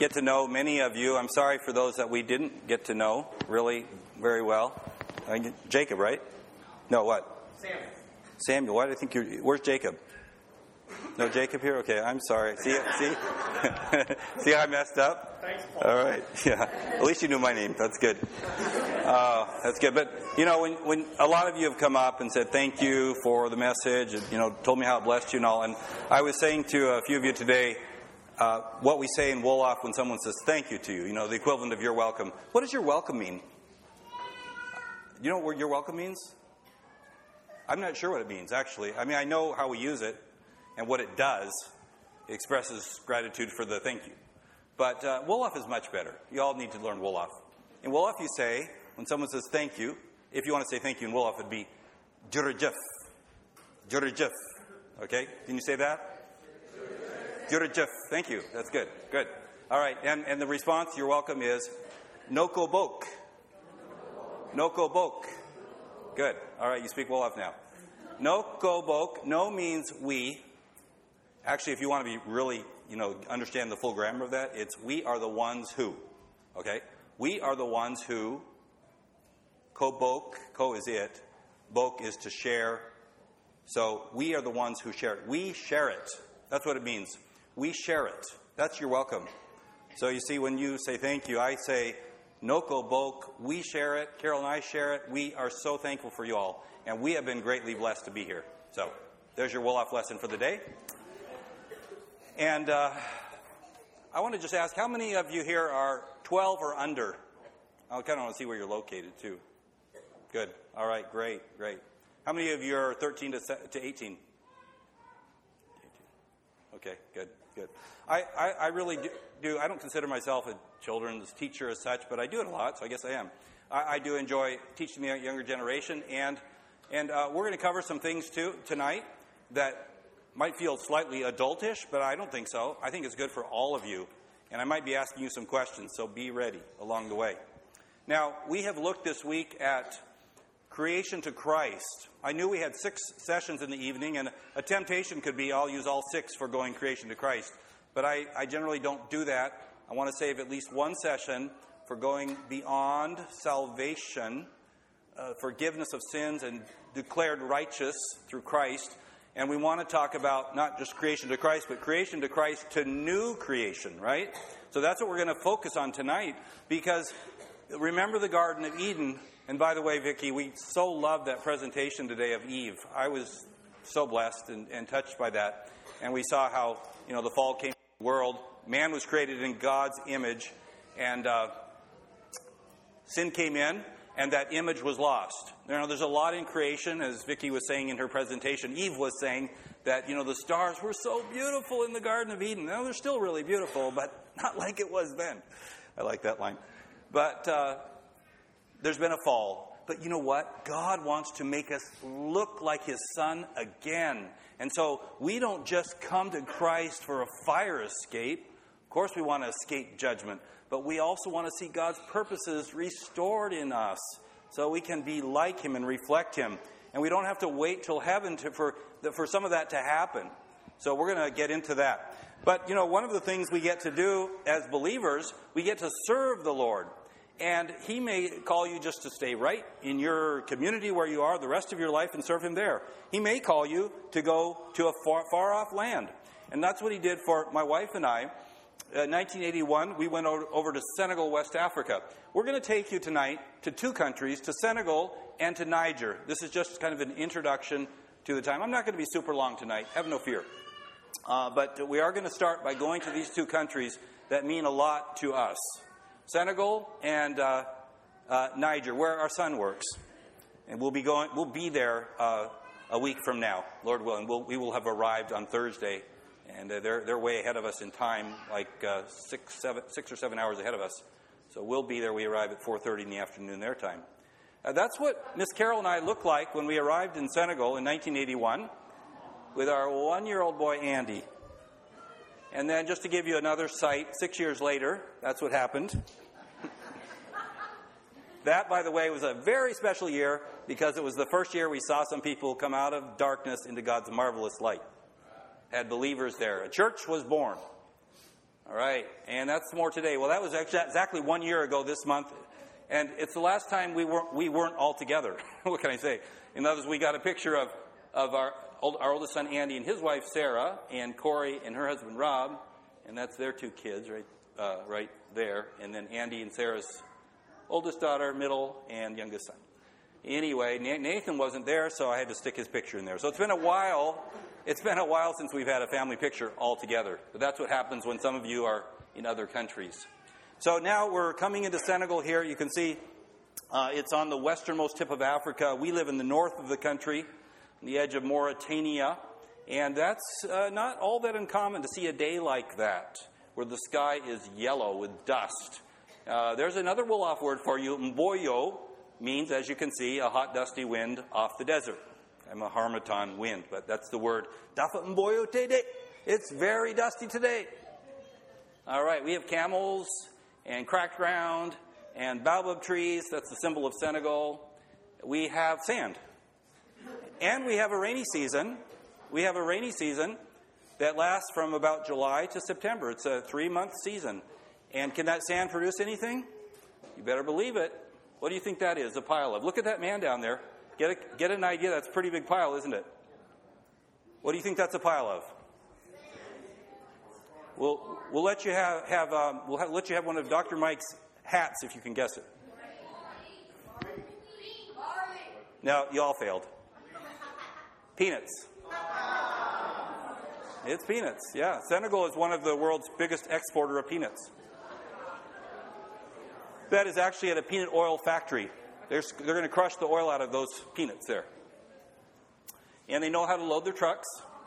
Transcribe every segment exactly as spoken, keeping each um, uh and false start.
get to know many of you. I'm sorry for those that we didn't get to know really very well. Uh, Jacob, right? No, what? Samuel. Samuel. Why do I think you're... Where's Jacob? No Jacob here? Okay, I'm sorry. See, see, see how I messed up? Thanks, Paul. All right, yeah. At least you knew my name. That's good. Uh, that's good. But you know, when when a lot of you have come up and said thank you for the message, and you know, told me how it blessed you and all, and I was saying to a few of you today, uh, what we say in Wolof when someone says thank you to you. You know, the equivalent of you're welcome. What does your welcome mean? You know what your welcome means? I'm not sure what it means actually. I mean, I know how we use it. And what it does, it expresses gratitude for the thank you. But uh, Wolof is much better. You all need to learn Wolof. In Wolof, you say, when someone says thank you, if you want to say thank you in Wolof, it'd be Jurajif. Jurajif. Okay? Can you say that? Jurajif. Thank you. That's good. Good. All right. And, and the response, you're welcome, is Noko Bok. Noko Bok. Good. All right. You speak Wolof now. Noko Bok. No means we. Actually, if you want to be really, you know, understand the full grammar of that, it's we are the ones who. Okay? We are the ones who. Ko bok. Ko is it. Bok is to share. So we are the ones who share it. We share it. That's what it means. We share it. That's your welcome. So you see, when you say thank you, I say, Noko bok. We share it. Carol and I share it. We are so thankful for you all. And we have been greatly blessed to be here. So there's your Wolof lesson for the day. And uh, I want to just ask, how many of you here are twelve or under? I kind of want to see where you're located, too. Good. All right. Great. Great. How many of you are thirteen to eighteen? Okay. Good. Good. I, I, I really do, do, I don't consider myself a children's teacher as such, but I do it a lot, so I guess I am. I, I do enjoy teaching the younger generation, and, and uh, we're going to cover some things, too, tonight that might feel slightly adultish, but I don't think so. I think it's good for all of you. And I might be asking you some questions, so be ready along the way. Now, we have looked this week at creation to Christ. I knew we had six sessions in the evening, and a temptation could be I'll use all six for going creation to Christ. But I, I generally don't do that. I want to save at least one session for going beyond salvation, uh, forgiveness of sins, and declared righteous through Christ. And we want to talk about not just creation to Christ, but creation to Christ to new creation, right? So that's what we're going to focus on tonight, because remember the Garden of Eden. And by the way, Vicki, we so loved that presentation today of Eve. I was so blessed and, and touched by that. And we saw how, you know, the fall came to the world. Man was created in God's image, and uh, sin came in. And that image was lost. You know, there's a lot in creation, as Vicki was saying in her presentation. Eve was saying that, you know, the stars were so beautiful in the Garden of Eden. Now, they're still really beautiful, but not like it was then. I like that line. But uh, there's been a fall. But you know what? God wants to make us look like His Son again. And so we don't just come to Christ for a fire escape. Of course, we want to escape judgment. But we also want to see God's purposes restored in us so we can be like Him and reflect Him. And we don't have to wait till heaven to, for, for some of that to happen. So we're going to get into that. But, you know, one of the things we get to do as believers, we get to serve the Lord. And He may call you just to stay right in your community where you are the rest of your life and serve Him there. He may call you to go to a far, far off land. And that's what He did for my wife and I. In uh, nineteen eighty-one, we went over to Senegal, West Africa. We're going to take you tonight to two countries, to Senegal and to Niger. This is just kind of an introduction to the time. I'm not going to be super long tonight. Have no fear. Uh, but we are going to start by going to these two countries that mean a lot to us. Senegal and uh, uh, Niger, where our son works. And we'll be going. We'll be there uh, a week from now, Lord willing. We'll, we will have arrived on Thursday. And uh, they're they're way ahead of us in time, like uh, six, seven, six or seven hours ahead of us. So we'll be there. We arrive at four thirty in the afternoon their time. Uh, that's what Miss Carol and I looked like when we arrived in Senegal in nineteen eighty-one with our one-year-old boy, Andy. And then just to give you another sight, six years later, that's what happened. That, by the way, was a very special year because it was the first year we saw some people come out of darkness into God's marvelous light. Had believers there. A church was born. All right, and that's more today. Well, that was actually exactly one year ago this month, and it's the last time we weren't, we weren't all together. What can I say? In other words, we got a picture of, of our, our oldest son, Andy, and his wife, Sarah, and Corey and her husband, Rob, and that's their two kids right, uh, right there, and then Andy and Sarah's oldest daughter, middle, and youngest son. Anyway, Nathan wasn't there, so I had to stick his picture in there. So it's been a while. It's been a while since we've had a family picture all together. But that's what happens when some of you are in other countries. So now we're coming into Senegal here. You can see uh, it's on the westernmost tip of Africa. We live in the north of the country, on the edge of Mauritania. And that's uh, not all that uncommon to see a day like that, where the sky is yellow with dust. Uh, there's another Wolof word for you. Mboyo means, as you can see, a hot, dusty wind off the desert. I'm a harmattan wind, but that's the word. Dafa mboyo tede. It's very dusty today. All right, we have camels and cracked ground and baobab trees. That's the symbol of Senegal. We have sand. And we have a rainy season. We have a rainy season that lasts from about July to September. It's a three-month season. And can that sand produce anything? You better believe it. What do you think that is, a pile of? Look at that man down there. Get a, get an idea. That's a pretty big pile, isn't it? What do you think that's a pile of? We'll, we'll let you have, have um, we'll have, let you have one of Doctor Mike's hats if you can guess it. No, you all failed. Peanuts. It's peanuts, yeah. Senegal is one of the world's biggest exporter of peanuts. That is actually at a peanut oil factory. They're, they're going to crush the oil out of those peanuts there. And they know how to load their trucks.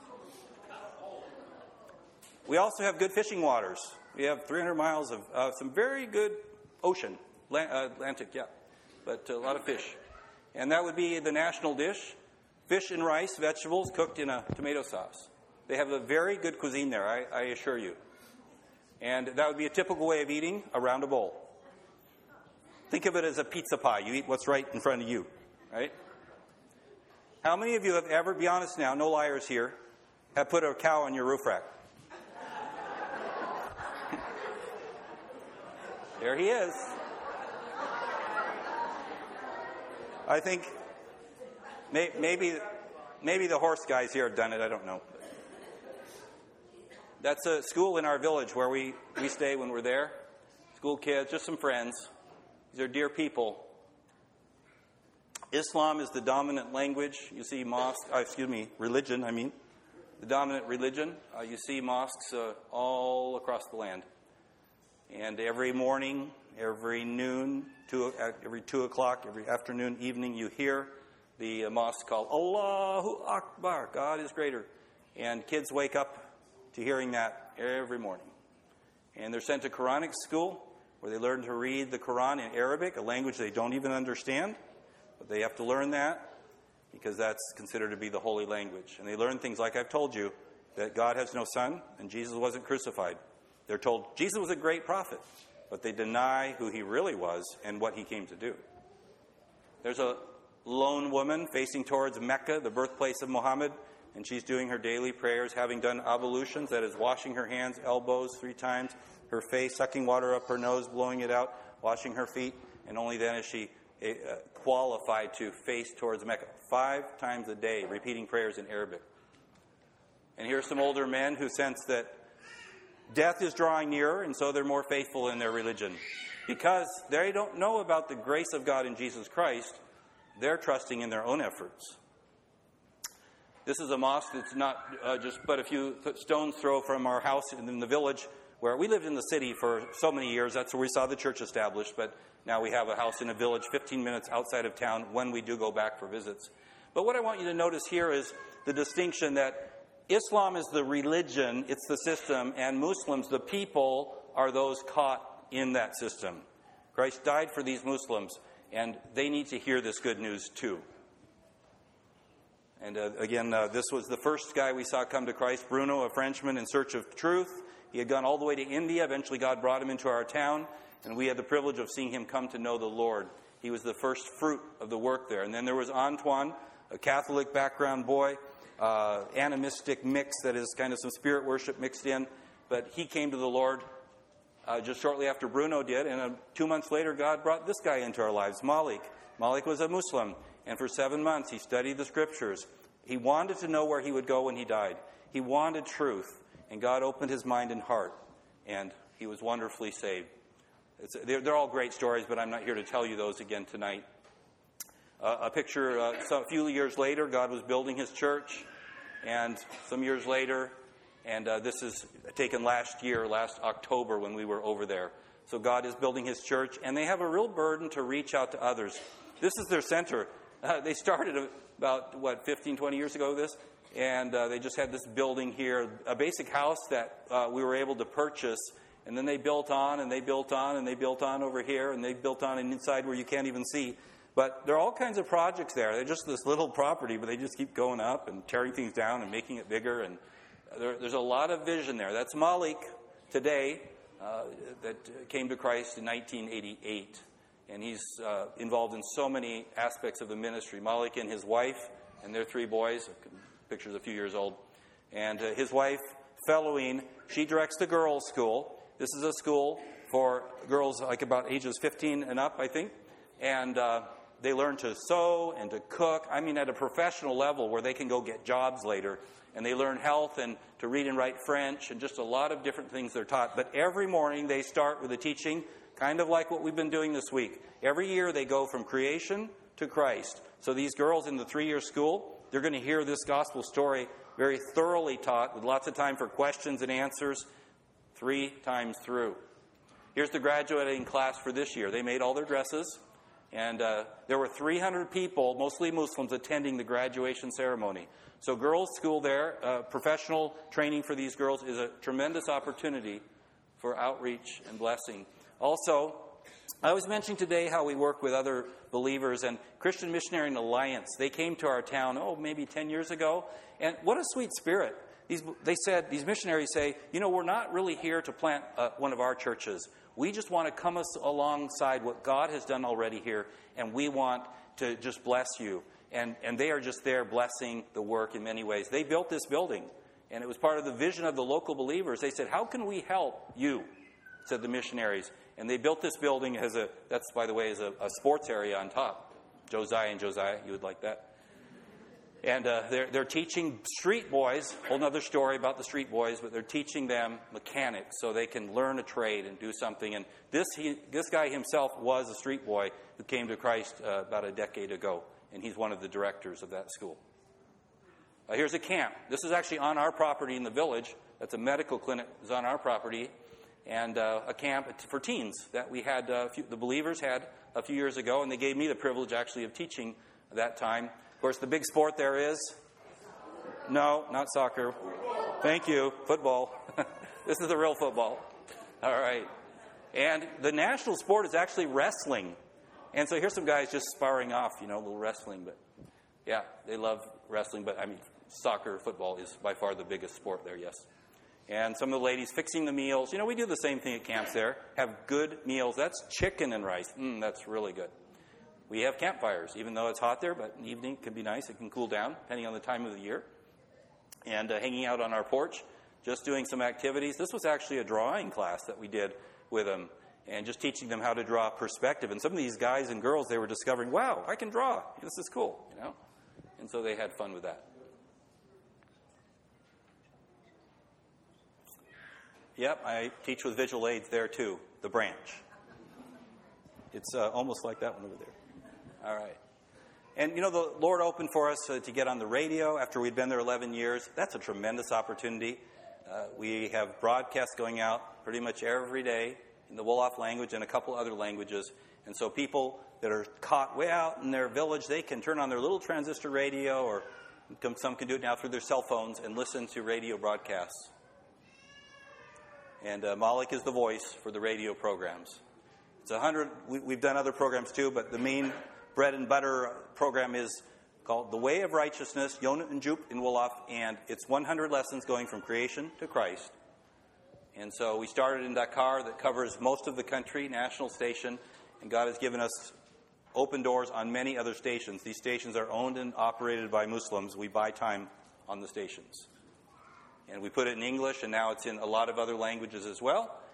We also have good fishing waters. We have three hundred miles of uh, some very good ocean, uh, Atlantic, yeah, but a lot of fish. And that would be the national dish, fish and rice, vegetables cooked in a tomato sauce. They have a very good cuisine there, I, I assure you. And that would be a typical way of eating around a bowl. Think of it as a pizza pie. You eat what's right in front of you, right? How many of you have ever, be honest now, no liars here, have put a cow on your roof rack? There he is. I think may, maybe, maybe the horse guys here have done it. I don't know. That's a school in our village where we, we stay when we're there. School kids, just some friends. These are dear people. Islam is the dominant language. You see mosques, uh, excuse me, religion, I mean. The dominant religion. Uh, you see mosques uh, all across the land. And every morning, every noon, two, every two o'clock, every afternoon, evening, you hear the uh, mosque call, Allahu Akbar, God is greater. And kids wake up to hearing that every morning. And they're sent to Quranic school, where they learn to read the Quran in Arabic, a language they don't even understand. But they have to learn that because that's considered to be the holy language. And they learn things like I've told you, that God has no son and Jesus wasn't crucified. They're told Jesus was a great prophet, but they deny who he really was and what he came to do. There's a lone woman facing towards Mecca, the birthplace of Muhammad, and she's doing her daily prayers, having done ablutions, that is washing her hands, elbows three times, her face, sucking water up her nose, blowing it out, washing her feet, and only then is she uh, qualified to face towards Mecca. Five times a day, repeating prayers in Arabic. And here's some older men who sense that death is drawing nearer, and so they're more faithful in their religion. Because they don't know about the grace of God in Jesus Christ, they're trusting in their own efforts. This is a mosque that's not uh, just but a few stones throw from our house in the village, where we lived in the city for so many years. That's where we saw the church established, but now we have a house in a village fifteen minutes outside of town when we do go back for visits. But what I want you to notice here is the distinction that Islam is the religion, it's the system, and Muslims, the people, are those caught in that system. Christ died for these Muslims, and they need to hear this good news too. And uh, again, uh, this was the first guy we saw come to Christ, Bruno, a Frenchman in search of truth. He had gone all the way to India. Eventually, God brought him into our town, and we had the privilege of seeing him come to know the Lord. He was the first fruit of the work there. And then there was Antoine, a Catholic background boy, uh, animistic mix that is kind of some spirit worship mixed in. But he came to the Lord uh, just shortly after Bruno did. And uh, two months later, God brought this guy into our lives, Malik. Malik was a Muslim. And for seven months, he studied the Scriptures. He wanted to know where he would go when he died. He wanted truth. And God opened his mind and heart. And he was wonderfully saved. It's, they're, they're all great stories, but I'm not here to tell you those again tonight. Uh, a picture, uh, so a few years later, God was building his church. And some years later, and uh, this is taken last year, last October when we were over there. So God is building his church, and they have a real burden to reach out to others. This is their center. Uh, they started about, what, fifteen, twenty years ago, this? And uh, they just had this building here, a basic house that uh, we were able to purchase. And then they built on, and they built on, and they built on over here, and they built on inside where you can't even see. But there are all kinds of projects there. They're just this little property, but they just keep going up and tearing things down and making it bigger. And there, there's a lot of vision there. That's Malik today uh, that came to Christ in nineteen eighty-eight. And he's uh, involved in so many aspects of the ministry. Malik and his wife and their three boys, picture's a few years old. And uh, his wife, Feloine, she directs the girls' school. This is a school for girls like about ages fifteen and up, I think. And uh, they learn to sew and to cook. I mean, at a professional level where they can go get jobs later. And they learn health and to read and write French and just a lot of different things they're taught. But every morning they start with a teaching kind of like what we've been doing this week. Every year they go from creation to Christ. So these girls in the three-year school, they're going to hear this gospel story very thoroughly taught with lots of time for questions and answers three times through. Here's the graduating class for this year. They made all their dresses, and uh, there were three hundred people, mostly Muslims, attending the graduation ceremony. So girls' school there, uh, professional training for these girls is a tremendous opportunity for outreach and blessing. Also, I was mentioning today how we work with other believers, and Christian Missionary Alliance, they came to our town, oh, maybe ten years ago, and what a sweet spirit. These, they said, these missionaries say, you know, we're not really here to plant uh, one of our churches. We just want to come us alongside what God has done already here, and we want to just bless you. And, and they are just there blessing the work in many ways. They built this building, and it was part of the vision of the local believers. They said, how can we help you, said the missionaries. And they built this building as a, that's, by the way, as a, a sports area on top. Josiah and Josiah, you would like that. And uh, they're, they're teaching street boys, whole other story about the street boys, but they're teaching them mechanics so they can learn a trade and do something. And this he, this guy himself was a street boy who came to Christ uh, about a decade ago, and he's one of the directors of that school. Uh, here's a camp. This is actually on our property in the village. That's a medical clinic. It's on our property. And uh, a camp for teens that we had, uh, few, the believers had a few years ago, and they gave me the privilege actually of teaching that time. Of course, the big sport there is? No, not soccer. Thank you. Football. This is the real football. All right. And the national sport is actually wrestling. And so here's some guys just sparring off, you know, a little wrestling. But yeah, they love wrestling. But I mean, soccer, football is by far the biggest sport there, yes. And some of the ladies fixing the meals. You know, we do the same thing at camps there. Have good meals. That's chicken and rice. Mm, that's really good. We have campfires, even though it's hot there, but in the evening it can be nice. It can cool down, depending on the time of the year. And uh, hanging out on our porch, just doing some activities. This was actually a drawing class that we did with them, and just teaching them how to draw perspective. And some of these guys and girls, they were discovering, wow, I can draw. This is cool, you know. And so they had fun with that. Yep, I teach with visual aids there too, the branch. It's uh, almost like that one over there. All right. And, you know, the Lord opened for us uh, to get on the radio after we'd been there eleven years. That's a tremendous opportunity. Uh, we have broadcasts going out pretty much every day in the Wolof language and a couple other languages. And so people that are caught way out in their village, they can turn on their little transistor radio, or some can do it now through their cell phones, and listen to radio broadcasts. And uh, Malik is the voice for the radio programs. It's a hundred. We, we've done other programs too, but the main bread and butter program is called The Way of Righteousness, Yonah and Jup in Wolof, and it's one hundred lessons going from creation to Christ. And so we started in Dakar, that covers most of the country, national station, and God has given us open doors on many other stations. These stations are owned and operated by Muslims. We buy time on the stations. And we put it in English, and now it's in a lot of other languages as well.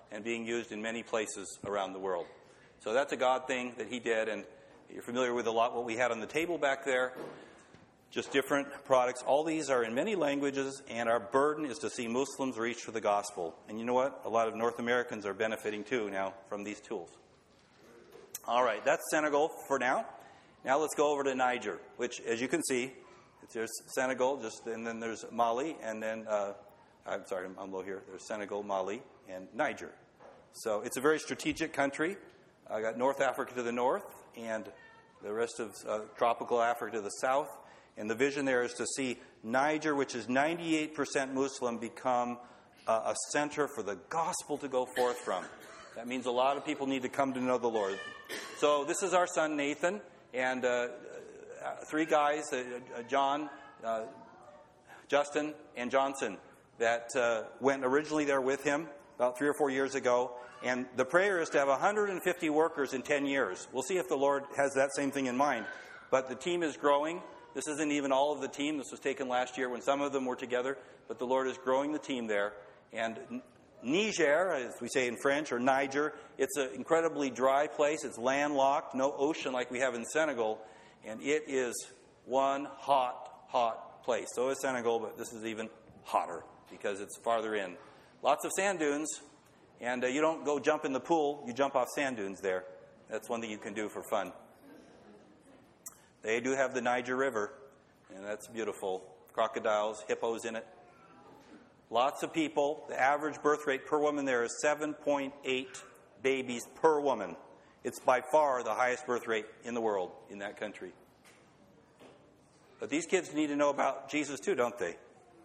and being used in many places around the world. So that's a God thing that he did, and you're familiar with a lot what we had on the table back there. Just different products. All these are in many languages, and our burden is to see Muslims reach for the gospel. And you know what? A lot of North Americans are benefiting too now from these tools. All right, that's Senegal for now. Now let's go over to Niger, which, as you can see, there's Senegal, just and then there's Mali, and then uh, I'm sorry, I'm, I'm low here. There's Senegal, Mali, and Niger. So it's a very strategic country. I got North Africa to the north, and the rest of uh, tropical Africa to the south. And the vision there is to see Niger, which is ninety-eight percent Muslim, become uh, a center for the gospel to go forth from. That means a lot of people need to come to know the Lord. So this is our son Nathan, and uh, three guys, uh, John, uh, Justin, and Johnson, that uh, went originally there with him about three or four years ago. And the prayer is to have one hundred fifty workers in ten years. We'll see if the Lord has that same thing in mind. But the team is growing. This isn't even all of the team. This was taken last year when some of them were together. But the Lord is growing the team there. And Niger, as we say in French, or Niger, it's an incredibly dry place. It's landlocked, no ocean like we have in Senegal. And it is one hot, hot place. So is Senegal, but this is even hotter because it's farther in. Lots of sand dunes. And uh, you don't go jump in the pool. You jump off sand dunes there. That's one thing you can do for fun. They do have the Niger River, and that's beautiful. Crocodiles, hippos in it. Lots of people. The average birth rate per woman there is seven point eight babies per woman. It's by far the highest birth rate in the world in that country. But these kids need to know about Jesus too, don't they?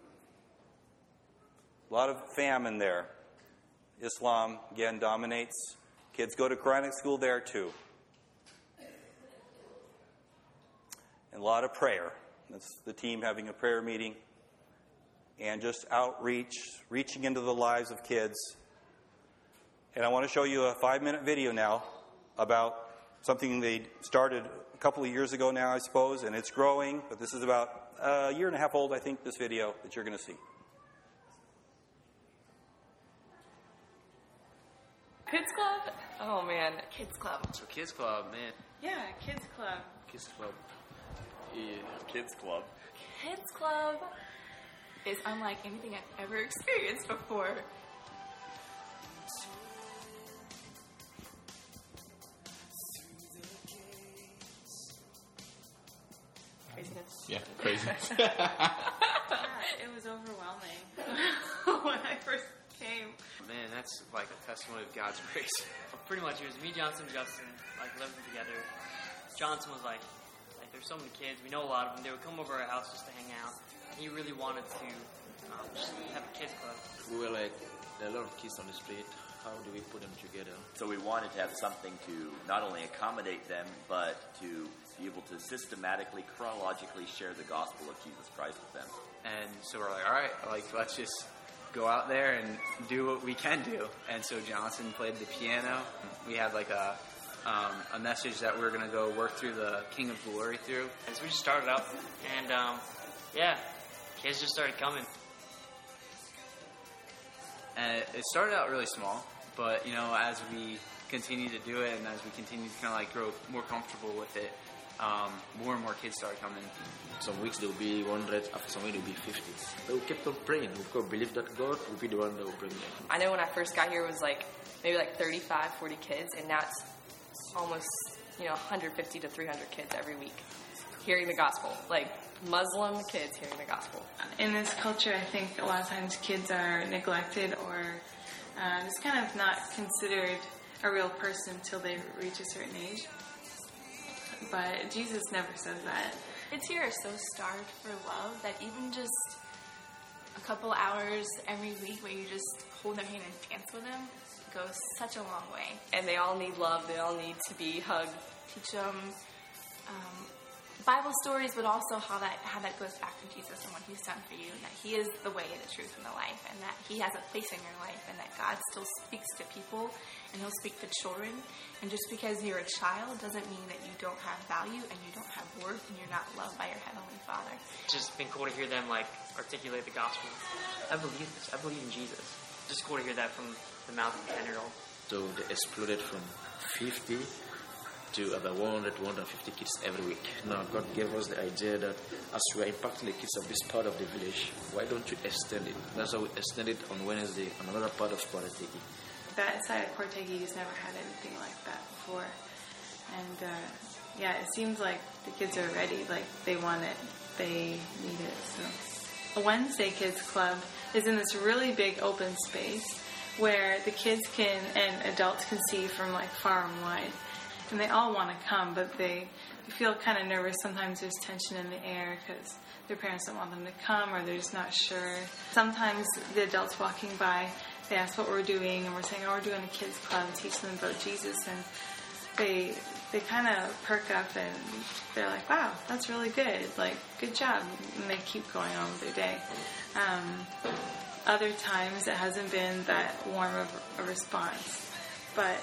A lot of famine there. Islam, again, dominates. Kids go to Quranic school there too. And a lot of prayer. That's the team having a prayer meeting. And just outreach, reaching into the lives of kids. And I want to show you a five-minute video now about something they started a couple of years ago now, I suppose, and it's growing. But this is about a year and a half old, I think, this video that you're going to see. Kids Club? Oh, man. Kids Club. So Kids Club, man. Yeah, Kids Club. Kids Club. Yeah, Kids Club. Kids Club is unlike anything I've ever experienced before. Craziness. Yeah, craziness. Yeah, it was overwhelming when I first came. Man, that's like a testimony of God's grace. Pretty much, it was me, Johnson, and Justin, like living together. Johnson was like, like there's so many kids. We know a lot of them. They would come over our house just to hang out. He really wanted to um, just have a kids club. We were like, there are a lot of kids on the street. How do we put them together? So we wanted to have something to not only accommodate them, but to be able to systematically, chronologically share the gospel of Jesus Christ with them. And so we're like, all right, like let's just go out there and do what we can do. And so Johnson played the piano. We had like a um, a message that we were going to go work through the King of Glory through. And so we just started out, and um, yeah, kids just started coming. And it started out really small, but you know, as we continue to do it and as we continue to kind of like grow more comfortable with it, um, more and more kids started coming. Some weeks there will be one hundred, after some weeks there will be fifty. But we kept on praying. We've got to believe that God will be the one that will bring them. I know when I first got here it was like maybe like thirty-five, forty kids, and now it's almost, you know, one hundred fifty to three hundred kids every week hearing the gospel. Like Muslim kids hearing the gospel. In this culture, I think a lot of times kids are neglected or uh, just kind of not considered a real person until they reach a certain age. But Jesus never says that. Kids here are so starved for love that even just a couple hours every week where you just hold their hand and dance with them goes such a long way. And they all need love. They all need to be hugged. Teach them um, Bible stories, but also how that how that goes back to Jesus and what He's done for you, and that He is the way, the truth, and the life, and that He has a place in your life, and that God still speaks to people, and He'll speak to children. And just because you're a child doesn't mean that you don't have value and you don't have worth and you're not loved by your Heavenly Father. It's just been cool to hear them like articulate the gospel. I believe this. I believe in Jesus. just cool to hear that from the mouth of a ten-year-old. So they exploded from fifty to about one hundred to one hundred fifty kids every week. Now God gave us the idea that as we are impacting the kids of this part of the village, why don't you extend it? That's how we extend it on Wednesday on another part of Kortegi. That side of Kortegi has never had anything like that before. And uh, yeah, it seems like the kids are ready, like they want it, they need it. So, a Wednesday Kids Club is in this really big open space where the kids can and adults can see from like far and wide. And they all want to come, but they feel kind of nervous. Sometimes there's tension in the air because their parents don't want them to come or they're just not sure. Sometimes the adults walking by, they ask what we're doing, and we're saying, oh, we're doing a kids club, teach them about Jesus. And they they kind of perk up and they're like, wow, that's really good. Like, good job. And they keep going on with their day. Um, other times it hasn't been that warm of a response. But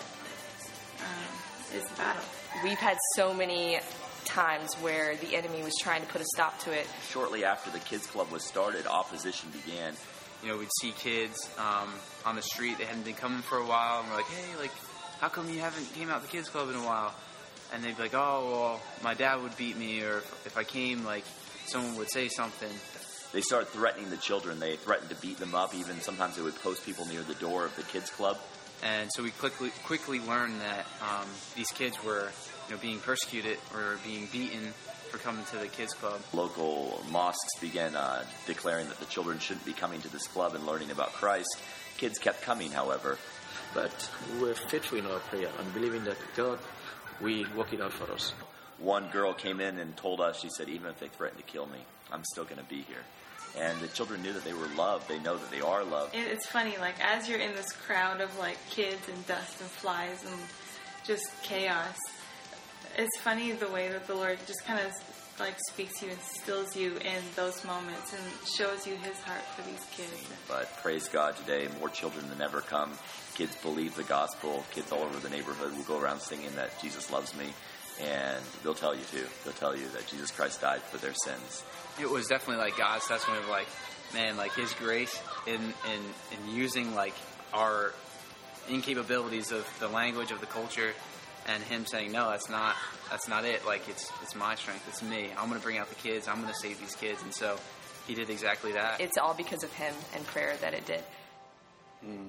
um, it's a battle. We've had so many times where the enemy was trying to put a stop to it. Shortly after the kids club was started, opposition began. You know, we'd see kids um, on the street. They hadn't been coming for a while, and we're like, hey, like, how come you haven't came out to the kids club in a while? And they'd be like, oh, well, my dad would beat me, or if, if I came, like, someone would say something. They started threatening the children. They threatened to beat them up. Even sometimes they would post people near the door of the kids club. And so we quickly quickly learned that um, these kids were, you know, being persecuted or being beaten for coming to the kids club. Local mosques began uh, declaring that the children shouldn't be coming to this club and learning about Christ. Kids kept coming, however. But we were faithful in our prayer and believing that God will work it out for us. One girl came in and told us, she said, even if they threaten to kill me, I'm still going to be here. And the children knew that they were loved. They know that they are loved. It's funny, like, as you're in this crowd of, like, kids and dust and flies and just chaos, it's funny the way that the Lord just kind of, like, speaks to you and stills you in those moments and shows you His heart for these kids. But praise God, today more children than ever come. Kids believe the gospel. Kids all over the neighborhood will go around singing that Jesus loves me. And they'll tell you, too. They'll tell you that Jesus Christ died for their sins. It was definitely like God's testament of like, man, like His grace in, in, in using like our incapabilities of the language of the culture, and Him saying, no, that's not that's not it. Like it's it's my strength, it's me. I'm going to bring out the kids. I'm going to save these kids. And so He did exactly that. It's all because of Him and prayer that it did. Mm.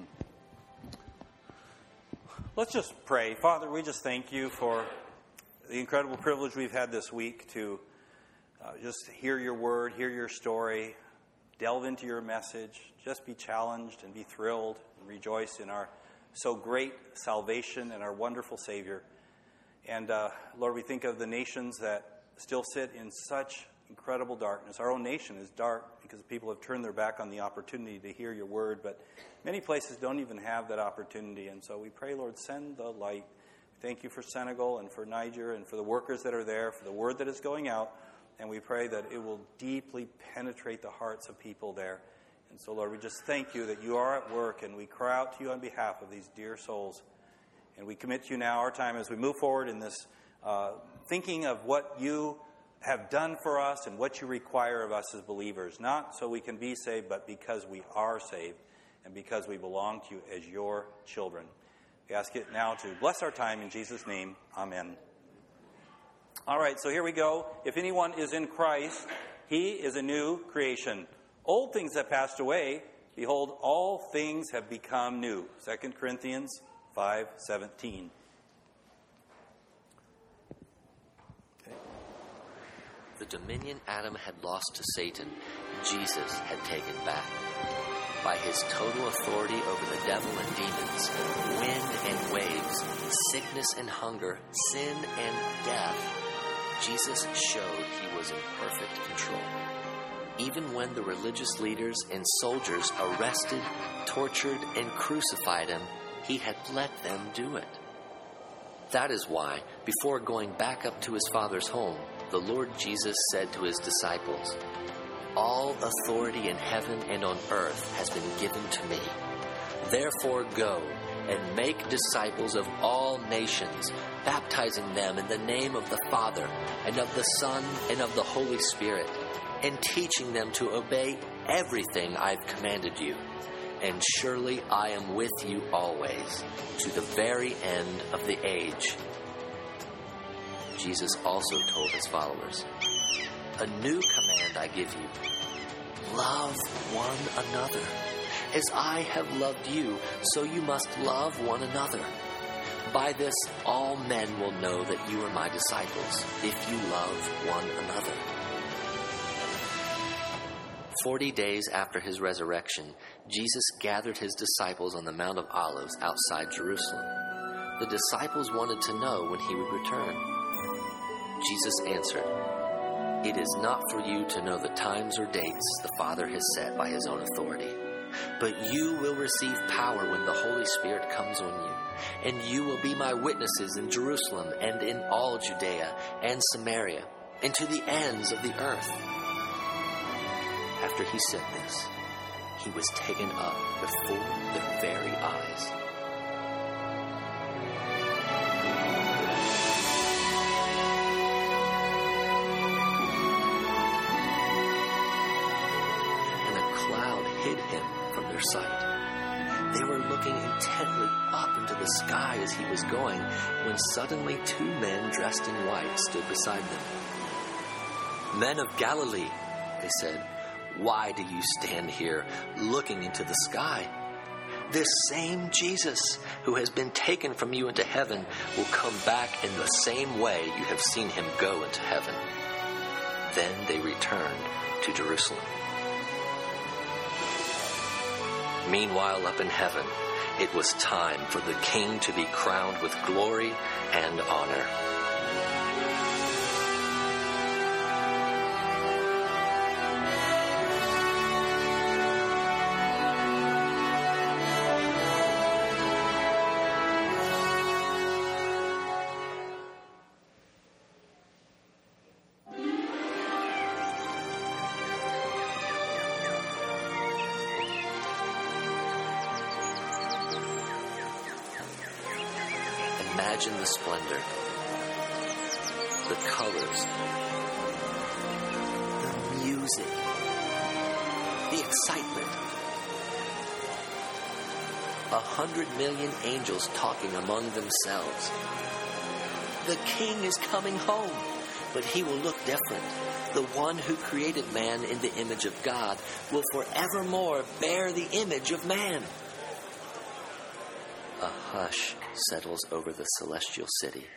Let's just pray. Father, we just thank You for the incredible privilege we've had this week to uh, just hear Your word, hear Your story, delve into Your message, just be challenged and be thrilled and rejoice in our so great salvation and our wonderful Savior. And uh, Lord, we think of the nations that still sit in such incredible darkness. Our own nation is dark because people have turned their back on the opportunity to hear Your word, but many places don't even have that opportunity. And so we pray, Lord, send the light. Thank You for Senegal and for Niger and for the workers that are there, for the word that is going out. And we pray that it will deeply penetrate the hearts of people there. And so, Lord, we just thank You that You are at work, and we cry out to You on behalf of these dear souls. And we commit to You now our time as we move forward in this uh, thinking of what You have done for us and what You require of us as believers, not so we can be saved, but because we are saved and because we belong to You as Your children. We ask it now to bless our time in Jesus' name. Amen. All right, so here we go. If anyone is in Christ, he is a new creation. Old things have passed away. Behold, all things have become new. Second Corinthians five seventeen. Okay. The dominion Adam had lost to Satan, Jesus had taken back. By His total authority over the devil and demons, wind and waves, sickness and hunger, sin and death, Jesus showed He was in perfect control. Even when the religious leaders and soldiers arrested, tortured, and crucified Him, He had let them do it. That is why, before going back up to His Father's home, the Lord Jesus said to His disciples, all authority in heaven and on earth has been given to me. Therefore go and make disciples of all nations, baptizing them in the name of the Father and of the Son and of the Holy Spirit, and teaching them to obey everything I've commanded you. and surely I am with you always, to the very end of the age. Jesus also told his followers, a new command I give you. Love one another. As I have loved you, so you must love one another. By this, all men will know that you are my disciples, if you love one another. Forty days after his resurrection, Jesus gathered his disciples on the Mount of Olives outside Jerusalem. The disciples wanted to know when he would return. Jesus answered, "It is not for you to know the times or dates the Father has set by his own authority. But you will receive power when the Holy Spirit comes on you, and you will be my witnesses in Jerusalem and in all Judea and Samaria, and to the ends of the earth." After he said this, he was taken up before their very eyes. And a cloud hid him from their sight. They were looking intently up into the sky as he was going, when suddenly two men dressed in white stood beside them. "Men of Galilee," they said, "why do you stand here looking into the sky? This same Jesus who has been taken from you into heaven will come back in the same way you have seen him go into heaven." Then they returned to Jerusalem. Meanwhile, up in heaven, it was time for the King to be crowned with glory and honor. Imagine the splendor, the colors, the music, the excitement. A hundred million angels talking among themselves. The King is coming home, but he will look different. The one who created man in the image of God will forevermore bear the image of man. A hush settles over the celestial city.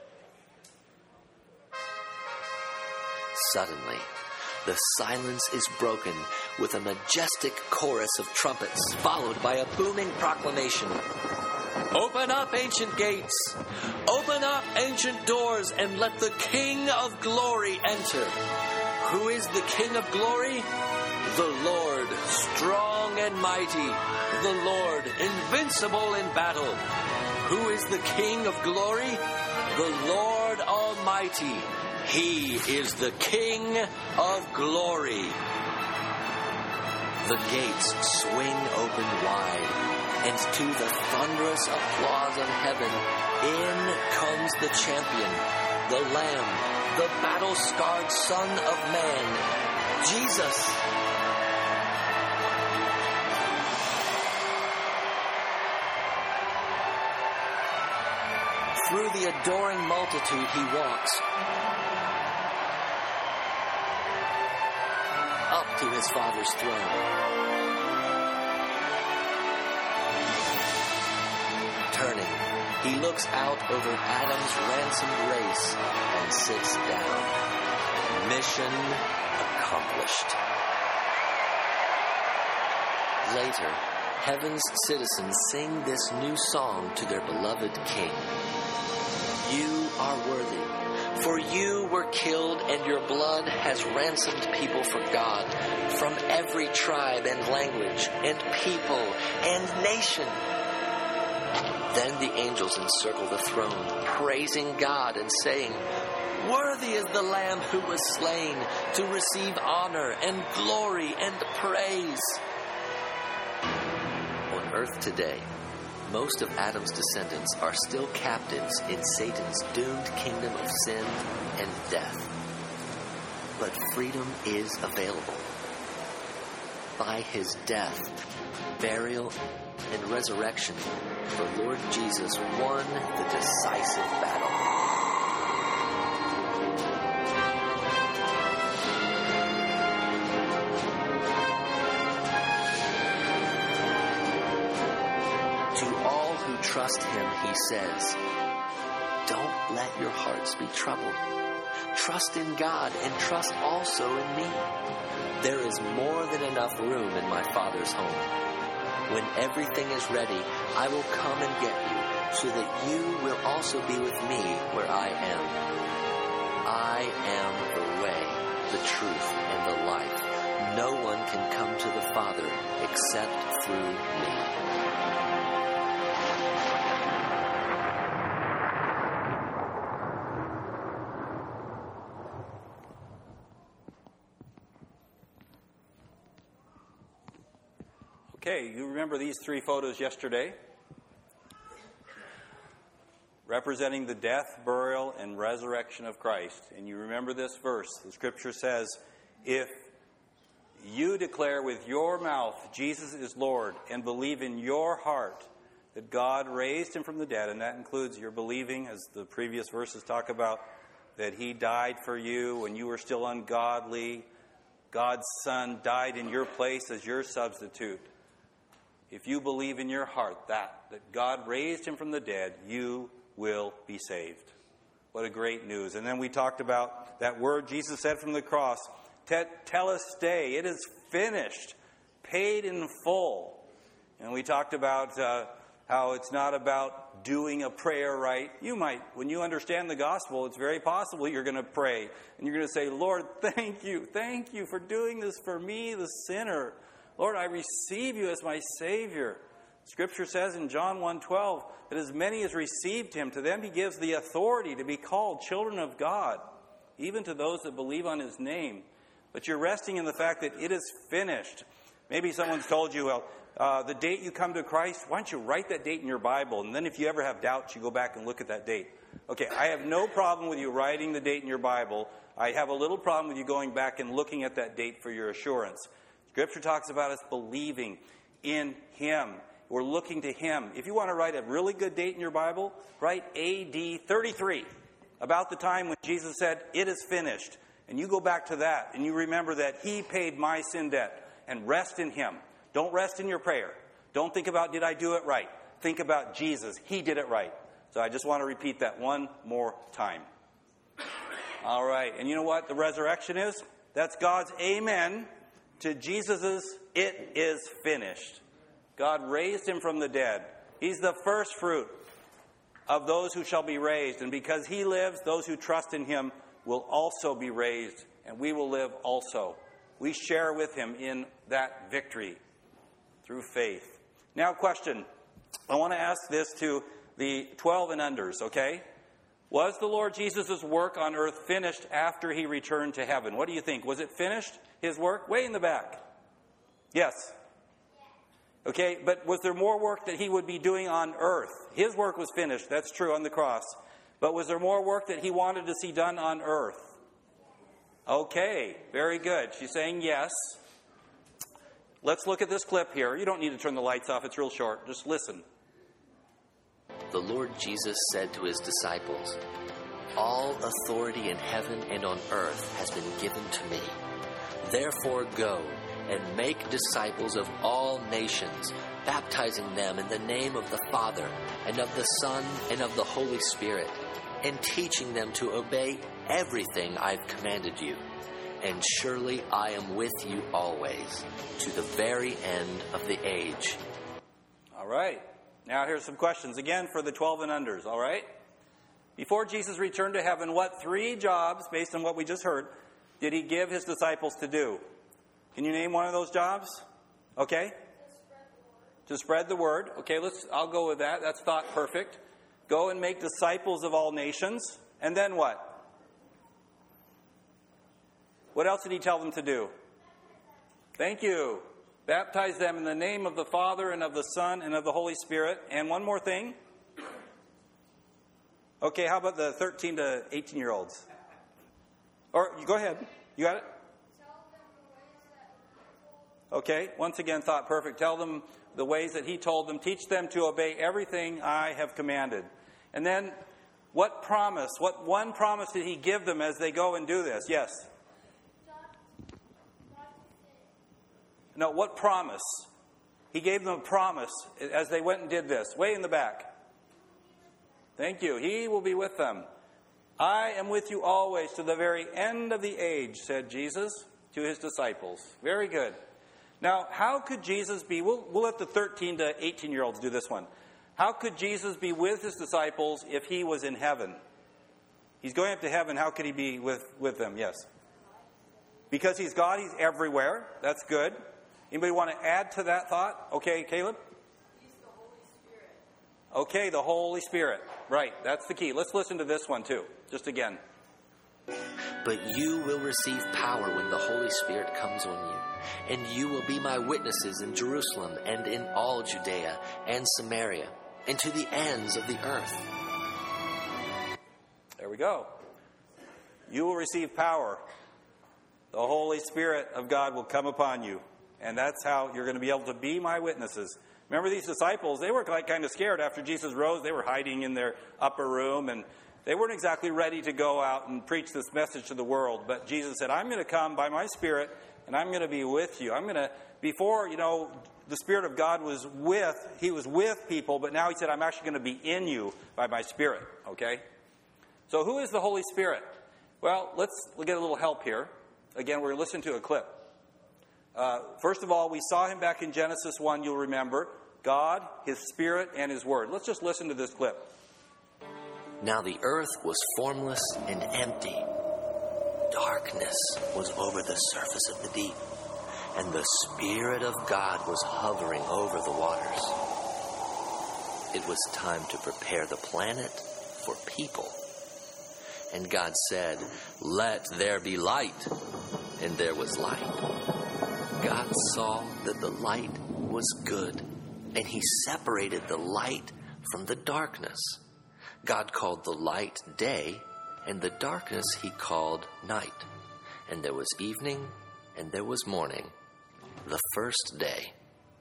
Suddenly, the silence is broken with a majestic chorus of trumpets, followed by a booming proclamation. "Open up, ancient gates! Open up, ancient doors, and let the King of glory enter! Who is the King of glory? The Lord, strong and mighty, the Lord, invincible in battle. Who is the King of glory? The Lord Almighty. He is the King of glory." The gates swing open wide, and to the thunderous applause of heaven, in comes the champion, the Lamb, the battle-scarred Son of Man, Jesus. Through the adoring multitude he walks, up to his Father's throne. Turning, he looks out over Adam's ransomed race and sits down. Mission accomplished. Later, heaven's citizens sing this new song to their beloved King. "You are worthy, for you were killed, and your blood has ransomed people for God from every tribe and language and people and nation." Then the angels encircle the throne, praising God and saying, "Worthy is the Lamb who was slain to receive honor and glory and praise." On earth today, most of Adam's descendants are still captives in Satan's doomed kingdom of sin and death. But freedom is available. By his death, burial, and resurrection, the Lord Jesus won the decisive battle. To all who trust him, he says, "Don't let your hearts be troubled. Trust in God and trust also in me. There is more than enough room in my Father's home. When everything is ready, I will come and get you, so that you will also be with me where I am. I am the way, the truth, and the life. No one can come to the Father except through me." Okay, you remember these three photos yesterday? Representing the death, burial, and resurrection of Christ. And you remember this verse. The scripture says, if you declare with your mouth Jesus is Lord and believe in your heart that God raised him from the dead, and that includes your believing, as the previous verses talk about, that he died for you when you were still ungodly. God's Son died in your place as your substitute. If you believe in your heart that, that God raised him from the dead, you will be saved. What a great news. And then we talked about that word Jesus said from the cross, "Tetelestai," it is finished, paid in full. And we talked about uh, how it's not about doing a prayer right. You might, when you understand the gospel, it's very possible you're going to pray. And you're going to say, "Lord, thank you. Thank you for doing this for me, the sinner. Lord, I receive you as my Savior." Scripture says in John one twelve that as many as received him, to them he gives the authority to be called children of God, even to those that believe on his name. But you're resting in the fact that it is finished. Maybe someone's told you, well, uh, the date you come to Christ, why don't you write that date in your Bible? And then if you ever have doubts, you go back and look at that date. Okay, I have no problem with you writing the date in your Bible. I have a little problem with you going back and looking at that date for your assurance. Scripture talks about us believing in him. We're looking to him. If you want to write a really good date in your Bible, write A D thirty-three, about the time when Jesus said, "It is finished." And you go back to that, and you remember that he paid my sin debt, and rest in him. Don't rest in your prayer. Don't think about, did I do it right? Think about Jesus. He did it right. So I just want to repeat that one more time. All right. And you know what the resurrection is? That's God's amen to Jesus's "it is finished." God raised him from the dead. He's the first fruit of those who shall be raised. And because he lives, those who trust in him will also be raised, and we will live also. We share with him in that victory through faith. Now, question. I want to ask this to the twelve and unders, okay? Was the Lord Jesus' work on earth finished after he returned to heaven? What do you think? Was it finished, his work? Way in the back. Yes. Okay, but was there more work that he would be doing on earth? His work was finished, that's true, on the cross. But was there more work that he wanted to see done on earth? Okay, very good. She's saying yes. Let's look at this clip here. You don't need to turn the lights off, it's real short. Just listen. The Lord Jesus said to his disciples, "All authority in heaven and on earth has been given to me. Therefore go and make disciples of all nations, baptizing them in the name of the Father and of the Son and of the Holy Spirit, and teaching them to obey everything I've commanded you. And surely I am with you always, to the very end of the age." All right. Now here's some questions again for the twelve and unders, all right? Before Jesus returned to heaven, what three jobs, based on what we just heard, did he give his disciples to do? Can you name one of those jobs? Okay? To spread the word. Okay, let's. I'll go with that. That's thought perfect. Go and make disciples of all nations. And then what? What else did he tell them to do? Thank you. Baptize them in the name of the Father and of the Son and of the Holy Spirit. And one more thing. Okay, how about the thirteen to eighteen-year-olds? Or, go ahead. You got it? Okay, once again, thought perfect. Tell them the ways that he told them. Teach them to obey everything I have commanded. And then, what promise, what one promise did he give them as they go and do this? Yes? No, what promise? He gave them a promise as they went and did this. Way in the back. Thank you. He will be with them. I am with you always to the very end of the age, said Jesus to his disciples. Very good. Now, how could Jesus be, we'll, we'll let the thirteen to eighteen-year-olds do this one. How could Jesus be with his disciples if he was in heaven? He's going up to heaven. How could he be with, with them? Yes. Because he's God, he's everywhere. That's good. Anybody want to add to that thought? Okay, Caleb? He's the Holy Spirit. Okay, the Holy Spirit. Right, that's the key. Let's listen to this one too, just again. But you will receive power when the Holy Spirit comes on you, and you will be my witnesses in Jerusalem and in all Judea and Samaria, and to the ends of the earth. There we go. You will receive power. The Holy Spirit of God will come upon you. And that's how you're going to be able to be my witnesses. Remember these disciples, they were like kind of scared after Jesus rose. They were hiding in their upper room, and they weren't exactly ready to go out and preach this message to the world. But Jesus said, I'm going to come by my Spirit, and I'm going to be with you. I'm going to, before, you know, the Spirit of God was with, he was with people, but now he said, I'm actually going to be in you by my Spirit, okay? So who is the Holy Spirit? Well, let's we'll get a little help here. Again, we're going to listen to a clip. Uh, first of all, we saw him back in Genesis one, you'll remember. God, his Spirit, and his Word. Let's just listen to this clip. Now the earth was formless and empty. Darkness was over the surface of the deep, and the Spirit of God was hovering over the waters. It was time to prepare the planet for people. And God said, let there be light. And there was light. God saw that the light was good, and he separated the light from the darkness. God called the light day, and the darkness he called night. And there was evening, and there was morning, the first day.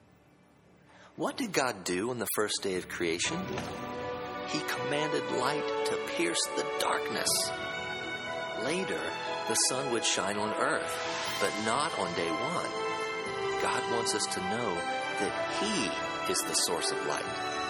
What did God do on the first day of creation? He commanded light to pierce the darkness. Later, the sun would shine on earth, but not on day one. God wants us to know that he is the source of light.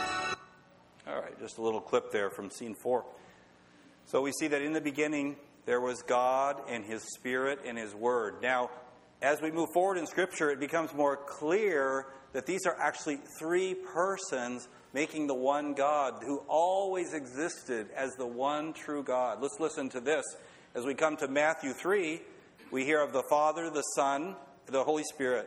All right, just a little clip there from scene four. So we see that in the beginning, there was God and his Spirit and his Word. Now, as we move forward in Scripture, it becomes more clear that these are actually three persons making the one God who always existed as the one true God. Let's listen to this. As we come to Matthew three, we hear of the Father, the Son, the Holy Spirit.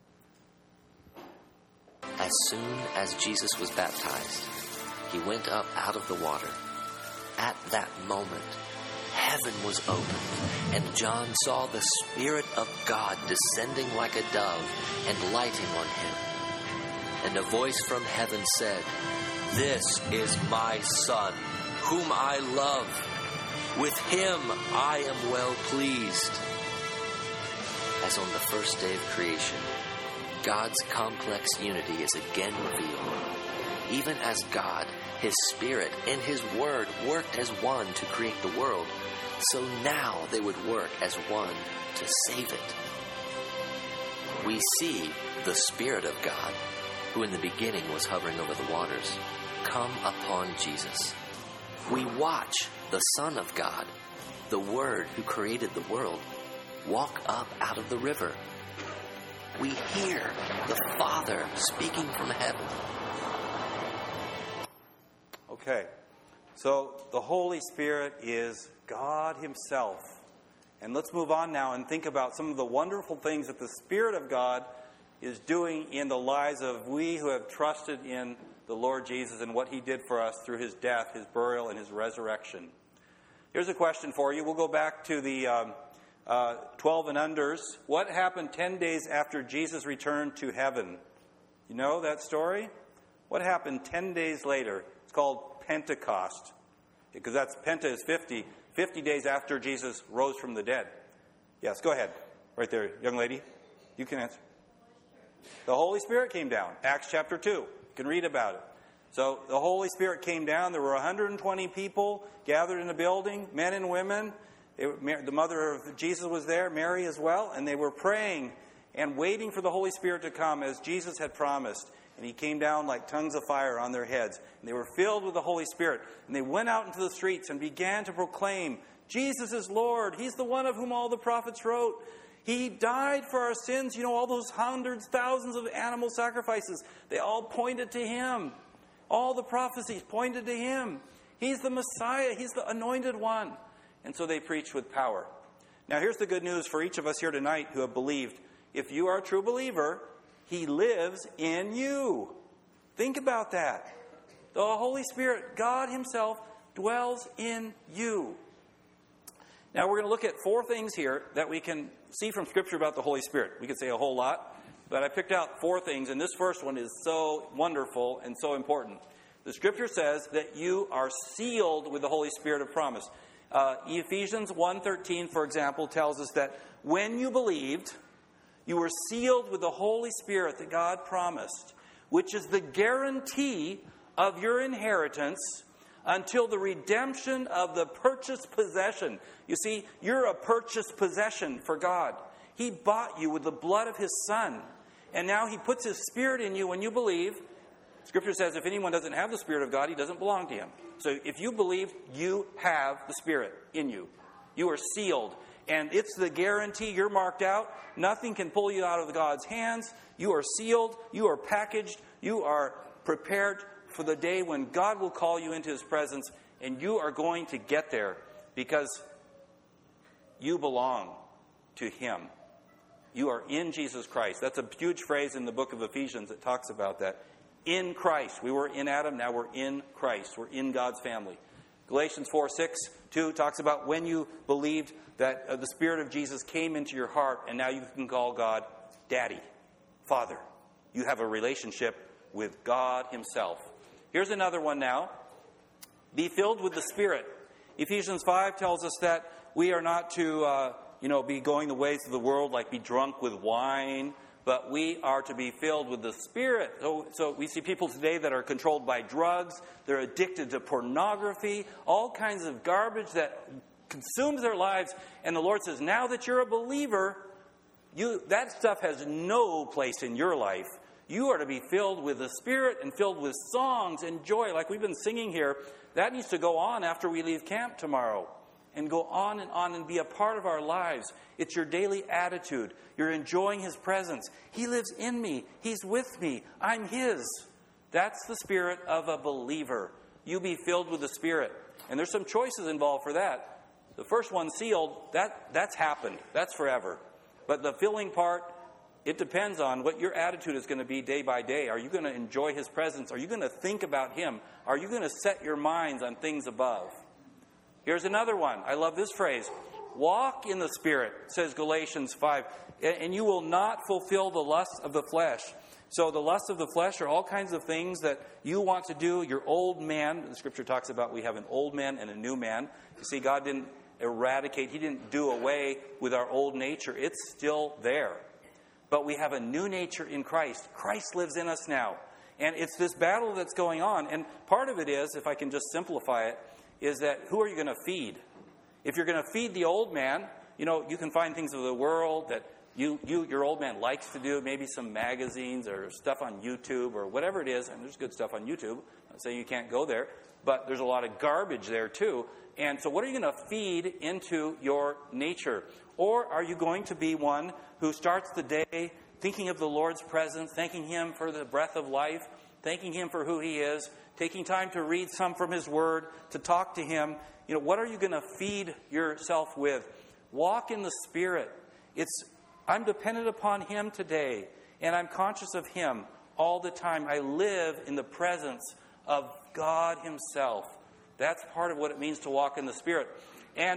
As soon as Jesus was baptized, he went up out of the water. At that moment, heaven was opened, and John saw the Spirit of God descending like a dove and lighting on him. And a voice from heaven said, "This is my Son, whom I love. With him I am well pleased." As on the first day of creation, God's complex unity is again revealed. Even as God, his Spirit, and his Word worked as one to create the world, so now they would work as one to save it. We see the Spirit of God, who in the beginning was hovering over the waters, come upon Jesus. We watch the Son of God, the Word who created the world, walk up out of the river. We hear the Father speaking from heaven. Okay, so the Holy Spirit is God himself. And let's move on now and think about some of the wonderful things that the Spirit of God is doing in the lives of we who have trusted in the Lord Jesus and what he did for us through his death, his burial, and his resurrection. Here's a question for you. We'll go back to the um, uh, twelve and unders. What happened ten days after Jesus returned to heaven? You know that story? What happened ten days later? It's called Pentecost, because that's Penta is fifty. fifty days after Jesus rose from the dead. Yes, go ahead. Right there, young lady. You can answer. The Holy Spirit came down. Acts chapter two. You can read about it. So the Holy Spirit came down. There were one hundred twenty people gathered in the building, men and women. It, the mother of Jesus was there, Mary as well, and they were praying and waiting for the Holy Spirit to come as Jesus had promised. And he came down like tongues of fire on their heads. And they were filled with the Holy Spirit. And they went out into the streets and began to proclaim, Jesus is Lord. He's the one of whom all the prophets wrote. He died for our sins. You know, all those hundreds, thousands of animal sacrifices, they all pointed to him. All the prophecies pointed to him. He's the Messiah. He's the anointed one. And so they preached with power. Now, here's the good news for each of us here tonight who have believed. If you are a true believer, he lives in you. Think about that. The Holy Spirit, God himself, dwells in you. Now, we're going to look at four things here that we can see from Scripture about the Holy Spirit. We could say a whole lot, but I picked out four things, and this first one is so wonderful and so important. The Scripture says that you are sealed with the Holy Spirit of promise. Uh, Ephesians one thirteen, for example, tells us that when you believed, you were sealed with the Holy Spirit that God promised, which is the guarantee of your inheritance until the redemption of the purchased possession. You see, you're a purchased possession for God. He bought you with the blood of his Son. And now he puts his Spirit in you when you believe. Scripture says if anyone doesn't have the Spirit of God, he doesn't belong to him. So if you believe, you have the Spirit in you. You are sealed. And it's the guarantee. You're marked out. Nothing can pull you out of God's hands. You are sealed. You are packaged. You are prepared for the day when God will call you into his presence. And you are going to get there because you belong to him. You are in Jesus Christ. That's a huge phrase in the book of Ephesians that talks about that. In Christ. We were in Adam, now we're in Christ. We're in God's family. Galatians four six, two talks about when you believed that uh, the Spirit of Jesus came into your heart, and now you can call God Daddy, Father. You have a relationship with God himself. Here's another one now. Be filled with the Spirit. Ephesians five tells us that we are not to uh, you know, be going the ways of the world, like be drunk with wine, but we are to be filled with the Spirit. So, so we see people today that are controlled by drugs. They're addicted to pornography, all kinds of garbage that consumes their lives. And the Lord says, now that you're a believer, you that stuff has no place in your life. You are to be filled with the Spirit and filled with songs and joy, like we've been singing here. That needs to go on after we leave camp tomorrow. And go on and on and be a part of our lives. It's your daily attitude. You're enjoying his presence. He lives in me. He's with me. I'm his. That's the spirit of a believer. You be filled with the Spirit. And there's some choices involved for that. The first one, sealed, that, that's happened. That's forever. But the filling part, it depends on what your attitude is going to be day by day. Are you going to enjoy his presence? Are you going to think about him? Are you going to set your minds on things above? Here's another one. I love this phrase. Walk in the Spirit, says Galatians five, and you will not fulfill the lusts of the flesh. So the lusts of the flesh are all kinds of things that you want to do. Your old man, the Scripture talks about we have an old man and a new man. You see, God didn't eradicate, he didn't do away with our old nature. It's still there. But we have a new nature in Christ. Christ lives in us now. And it's this battle that's going on. And part of it is, if I can just simplify it, is that who are you going to feed? If you're going to feed the old man, you know, you can find things of the world that you, you, your old man likes to do, maybe some magazines or stuff on YouTube or whatever it is, and there's good stuff on YouTube. I'm not saying you can't go there, but there's a lot of garbage there too. And so what are you going to feed into your nature? Or are you going to be one who starts the day thinking of the Lord's presence, thanking him for the breath of life, thanking him for who he is, taking time to read some from his word, to talk to him? You know, what are you going to feed yourself with? Walk in the Spirit. It's, I'm dependent upon him today, and I'm conscious of him all the time. I live in the presence of God himself. That's part of what it means to walk in the Spirit. And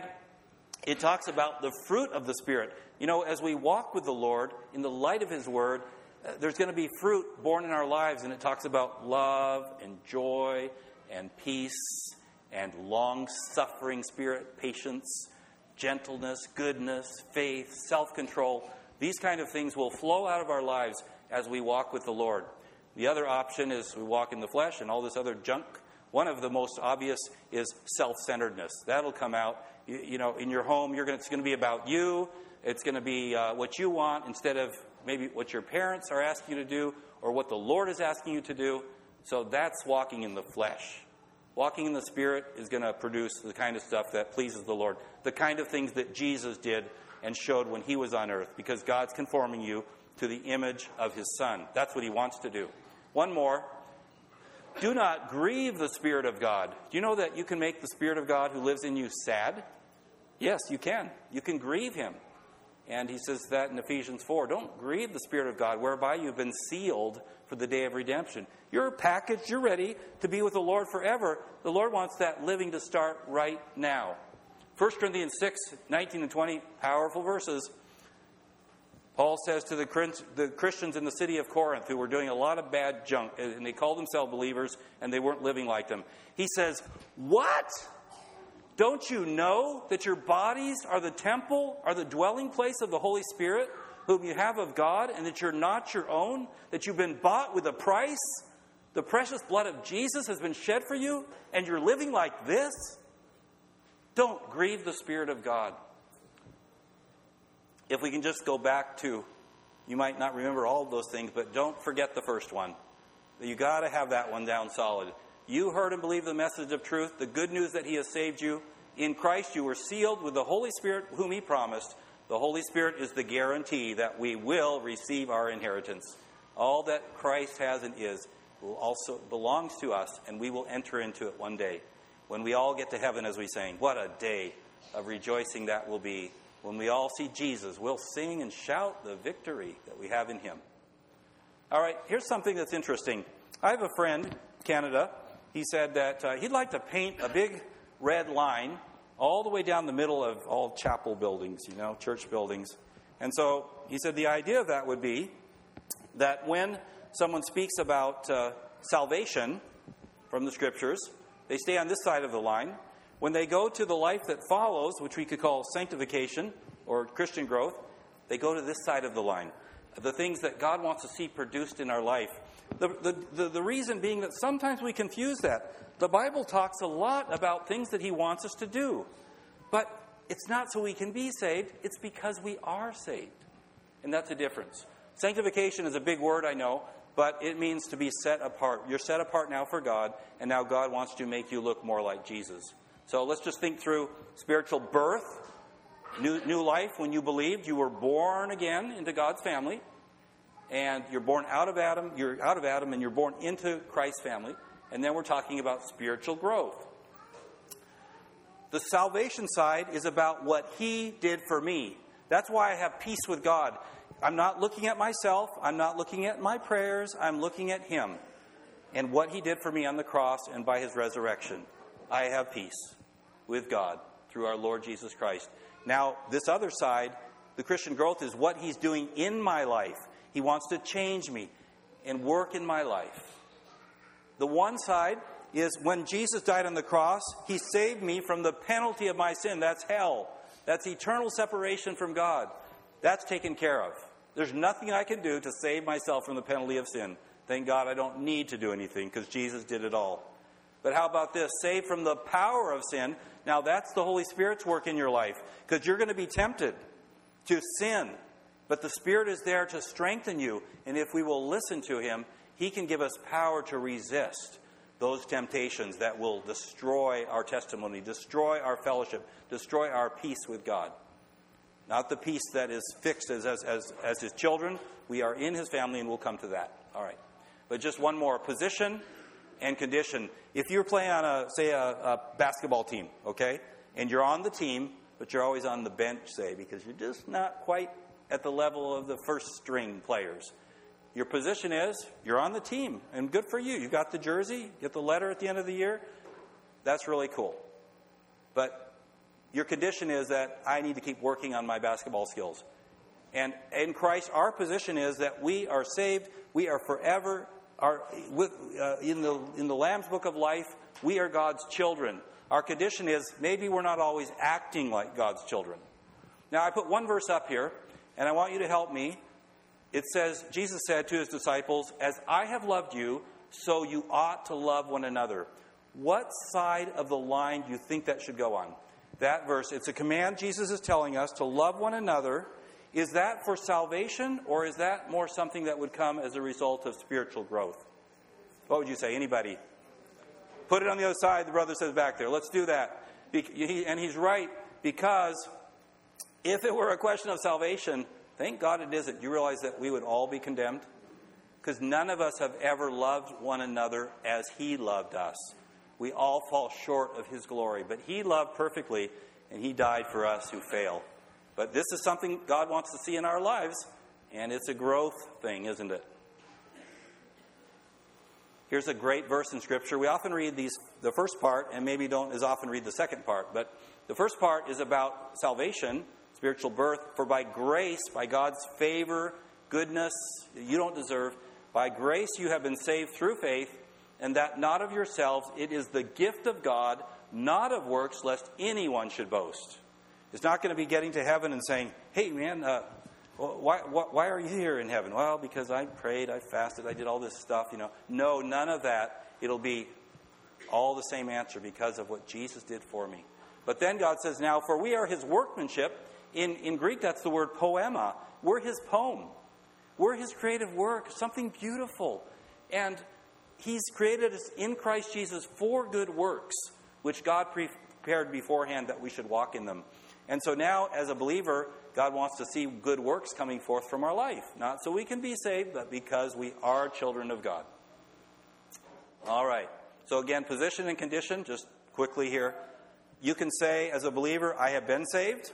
it talks about the fruit of the Spirit. You know, as we walk with the Lord in the light of his word, there's going to be fruit born in our lives, and it talks about love and joy and peace and long-suffering spirit, patience, gentleness, goodness, faith, self-control. These kind of things will flow out of our lives as we walk with the Lord. The other option is we walk in the flesh and all this other junk. One of the most obvious is self-centeredness. That'll come out. You, you know, in your home, you're gonna, it's going to be about you. It's going to be uh, what you want instead of maybe what your parents are asking you to do or what the Lord is asking you to do. So that's walking in the flesh. Walking in the Spirit is going to produce the kind of stuff that pleases the Lord. The kind of things that Jesus did and showed when he was on earth. Because God's conforming you to the image of his Son. That's what he wants to do. One more. Do not grieve the Spirit of God. Do you know that you can make the Spirit of God who lives in you sad? Yes, you can. You can grieve him. And he says that in Ephesians four. Don't grieve the Spirit of God, whereby you've been sealed for the day of redemption. You're packaged. You're ready to be with the Lord forever. The Lord wants that living to start right now. First Corinthians six, nineteen and twenty, powerful verses. Paul says to the, the Christians in the city of Corinth who were doing a lot of bad junk, and they called themselves believers, and they weren't living like them. He says, what? Don't you know that your bodies are the temple, are the dwelling place of the Holy Spirit, whom you have of God, and that you're not your own, that you've been bought with a price? The precious blood of Jesus has been shed for you, and you're living like this? Don't grieve the Spirit of God. If we can just go back to, you might not remember all of those things, but don't forget the first one. You got to have that one down solid. You heard and believed the message of truth, the good news that he has saved you. In Christ you were sealed with the Holy Spirit whom he promised. The Holy Spirit is the guarantee that we will receive our inheritance. All that Christ has and is will also belongs to us, and we will enter into it one day. When we all get to heaven, as we sang, what a day of rejoicing that will be. When we all see Jesus, we'll sing and shout the victory that we have in him. All right, here's something that's interesting. I have a friend, Canada. He said that uh, he'd like to paint a big red line all the way down the middle of all chapel buildings, you know, church buildings. And so he said the idea of that would be that when someone speaks about uh, salvation from the Scriptures, they stay on this side of the line. When they go to the life that follows, which we could call sanctification or Christian growth, they go to this side of the line. The things that God wants to see produced in our life. The, the, the, the reason being that sometimes we confuse that. The Bible talks a lot about things that he wants us to do. But it's not so we can be saved. It's because we are saved. And that's a difference. Sanctification is a big word, I know. But it means to be set apart. You're set apart now for God. And now God wants to make you look more like Jesus. So let's just think through spiritual birth. New, new life when you believed. You were born again into God's family. And you're born out of Adam. You're out of Adam and you're born into Christ's family. And then we're talking about spiritual growth. The salvation side is about what he did for me. That's why I have peace with God. I'm not looking at myself. I'm not looking at my prayers. I'm looking at him and what he did for me on the cross and by his resurrection. I have peace with God through our Lord Jesus Christ. Now, this other side, the Christian growth, is what he's doing in my life. He wants to change me and work in my life. The one side is when Jesus died on the cross, he saved me from the penalty of my sin. That's hell. That's eternal separation from God. That's taken care of. There's nothing I can do to save myself from the penalty of sin. Thank God I don't need to do anything because Jesus did it all. But how about this? Saved from the power of sin. Now that's the Holy Spirit's work in your life because you're going to be tempted to sin. But the Spirit is there to strengthen you. And if we will listen to him, he can give us power to resist those temptations that will destroy our testimony, destroy our fellowship, destroy our peace with God. Not the peace that is fixed as, as, as, as his children. We are in his family and we'll come to that. All right. But just one more. Position and condition. If you're playing on, a say, a, a basketball team, okay, and you're on the team, but you're always on the bench, say, because you're just not quite at the level of the first string players. Your position is you're on the team, and good for you. You got the jersey, get the letter at the end of the year. That's really cool. But your condition is that I need to keep working on my basketball skills. And in Christ, our position is that we are saved. We are forever are with, uh, in the in the Lamb's Book of Life. We are God's children. Our condition is maybe we're not always acting like God's children. Now, I put one verse up here, and I want you to help me it says, Jesus said to his disciples, "As I have loved you, so you ought to love one another." What side of the line do you think that should go on? That verse, it's a command Jesus is telling us to love one another. Is that for salvation, or is that more something that would come as a result of spiritual growth? What would you say? Anybody? Put it on the other side, the brother says back there. Let's do that. And he's right, because if it were a question of salvation, thank God it isn't. You realize that we would all be condemned? Because none of us have ever loved one another as he loved us. We all fall short of his glory. But he loved perfectly, and he died for us who fail. But this is something God wants to see in our lives, and it's a growth thing, isn't it? Here's a great verse in Scripture. We often read these, the first part, and maybe don't as often read the second part. But the first part is about salvation, spiritual birth. For by grace, by God's favor, goodness, you don't deserve, by grace you have been saved through faith, and that not of yourselves, it is the gift of God, not of works, lest anyone should boast. It's not going to be getting to heaven and saying, "Hey, man, uh, why, why, why are you here in heaven?" Well, because I prayed, I fasted, I did all this stuff, you know. No, none of that. It'll be all the same answer because of what Jesus did for me. But then God says, "Now, for we are his workmanship." In, in Greek, that's the word poema. We're his poem. We're his creative work, something beautiful. And he's created us in Christ Jesus for good works, which God prepared beforehand that we should walk in them. And so now, as a believer, God wants to see good works coming forth from our life. Not so we can be saved, but because we are children of God. All right. So again, position and condition, just quickly here. You can say, as a believer, I have been saved.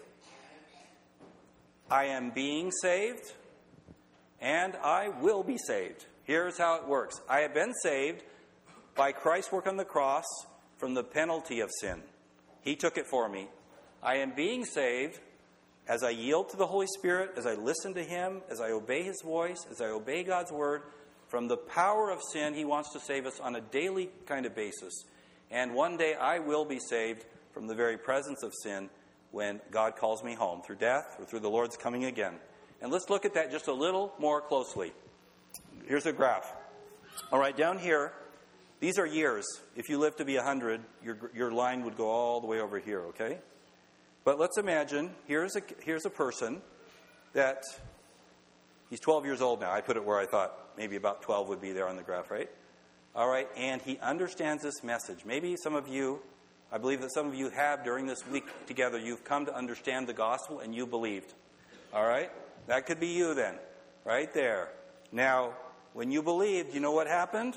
I am being saved. And I will be saved. Here's how it works. I have been saved by Christ's work on the cross from the penalty of sin. He took it for me. I am being saved as I yield to the Holy Spirit, as I listen to him, as I obey his voice, as I obey God's word. From the power of sin, he wants to save us on a daily kind of basis. And one day I will be saved from the very presence of sin when God calls me home, through death or through the Lord's coming again. And let's look at that just a little more closely. Here's a graph. All right, down here, these are years. If you live to be one hundred, your, your line would go all the way over here, okay? But let's imagine, here's a, here's a person that, he's twelve years old now. I put it where I thought maybe about twelve would be there on the graph, right? All right, and he understands this message. Maybe some of you, I believe that some of you have during this week together, you've come to understand the gospel and you believed. All right? That could be you then, right there. Now, when you believed, you know what happened?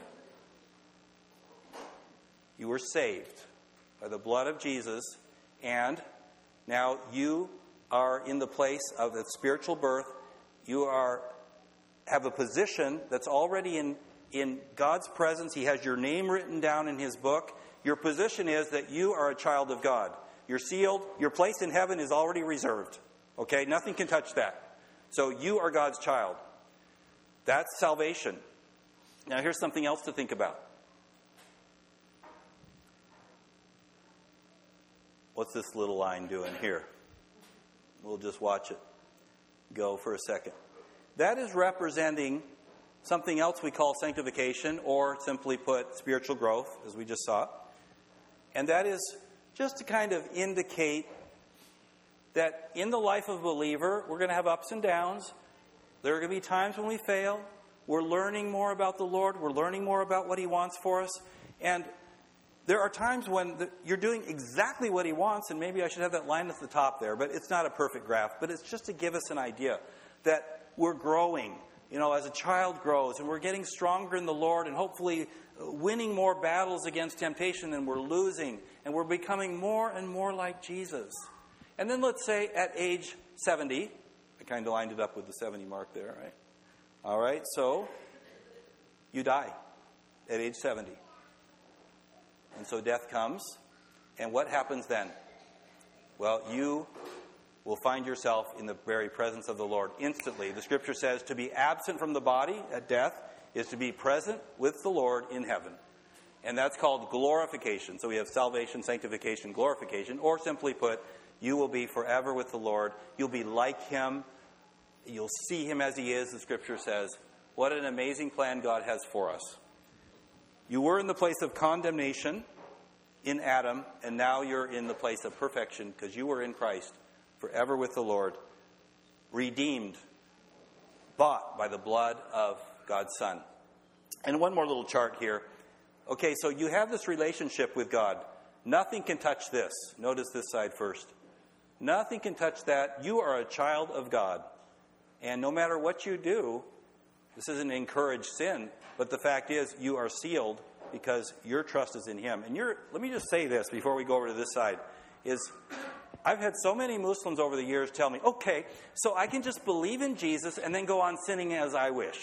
You were saved by the blood of Jesus, and now you are in the place of the spiritual birth. You are have a position that's already in, in God's presence. He has your name written down in his book. Your position is that you are a child of God. You're sealed. Your place in heaven is already reserved. Okay? Nothing can touch that. So you are God's child. That's salvation. Now here's something else to think about. What's this little line doing here? We'll just watch it go for a second. That is representing something else we call sanctification, or simply put, spiritual growth, as we just saw. And that is just to kind of indicate that in the life of a believer, we're going to have ups and downs. There are going to be times when we fail. We're learning more about the Lord. We're learning more about what he wants for us. And there are times when the, you're doing exactly what he wants, and maybe I should have that line at the top there, but it's not a perfect graph. But it's just to give us an idea that we're growing, you know, as a child grows, and we're getting stronger in the Lord, and hopefully winning more battles against temptation than we're losing, and we're becoming more and more like Jesus. And then let's say at age seventy, I kind of lined it up with the seventy mark there, right? All right, so you die at age seventy. And so death comes, and what happens then? Well, you will find yourself in the very presence of the Lord instantly. The Scripture says to be absent from the body at death is to be present with the Lord in heaven. And that's called glorification. So we have salvation, sanctification, glorification, or simply put, you will be forever with the Lord. You'll be like him you'll see him as he is, the scripture says. What an amazing plan God has for us. You were in the place of condemnation in Adam, and now you're in the place of perfection because you were in Christ forever with the Lord, redeemed, bought by the blood of God's Son. And one more little chart here. Okay, so you have this relationship with God. Nothing can touch this. Notice this side first. Nothing can touch that. You are a child of God. And no matter what you do, this isn't encourage sin, but the fact is you are sealed because your trust is in him. And you're, let me just say this before we go over to this side, is I've had so many Muslims over the years tell me, okay, so I can just believe in Jesus and then go on sinning as I wish.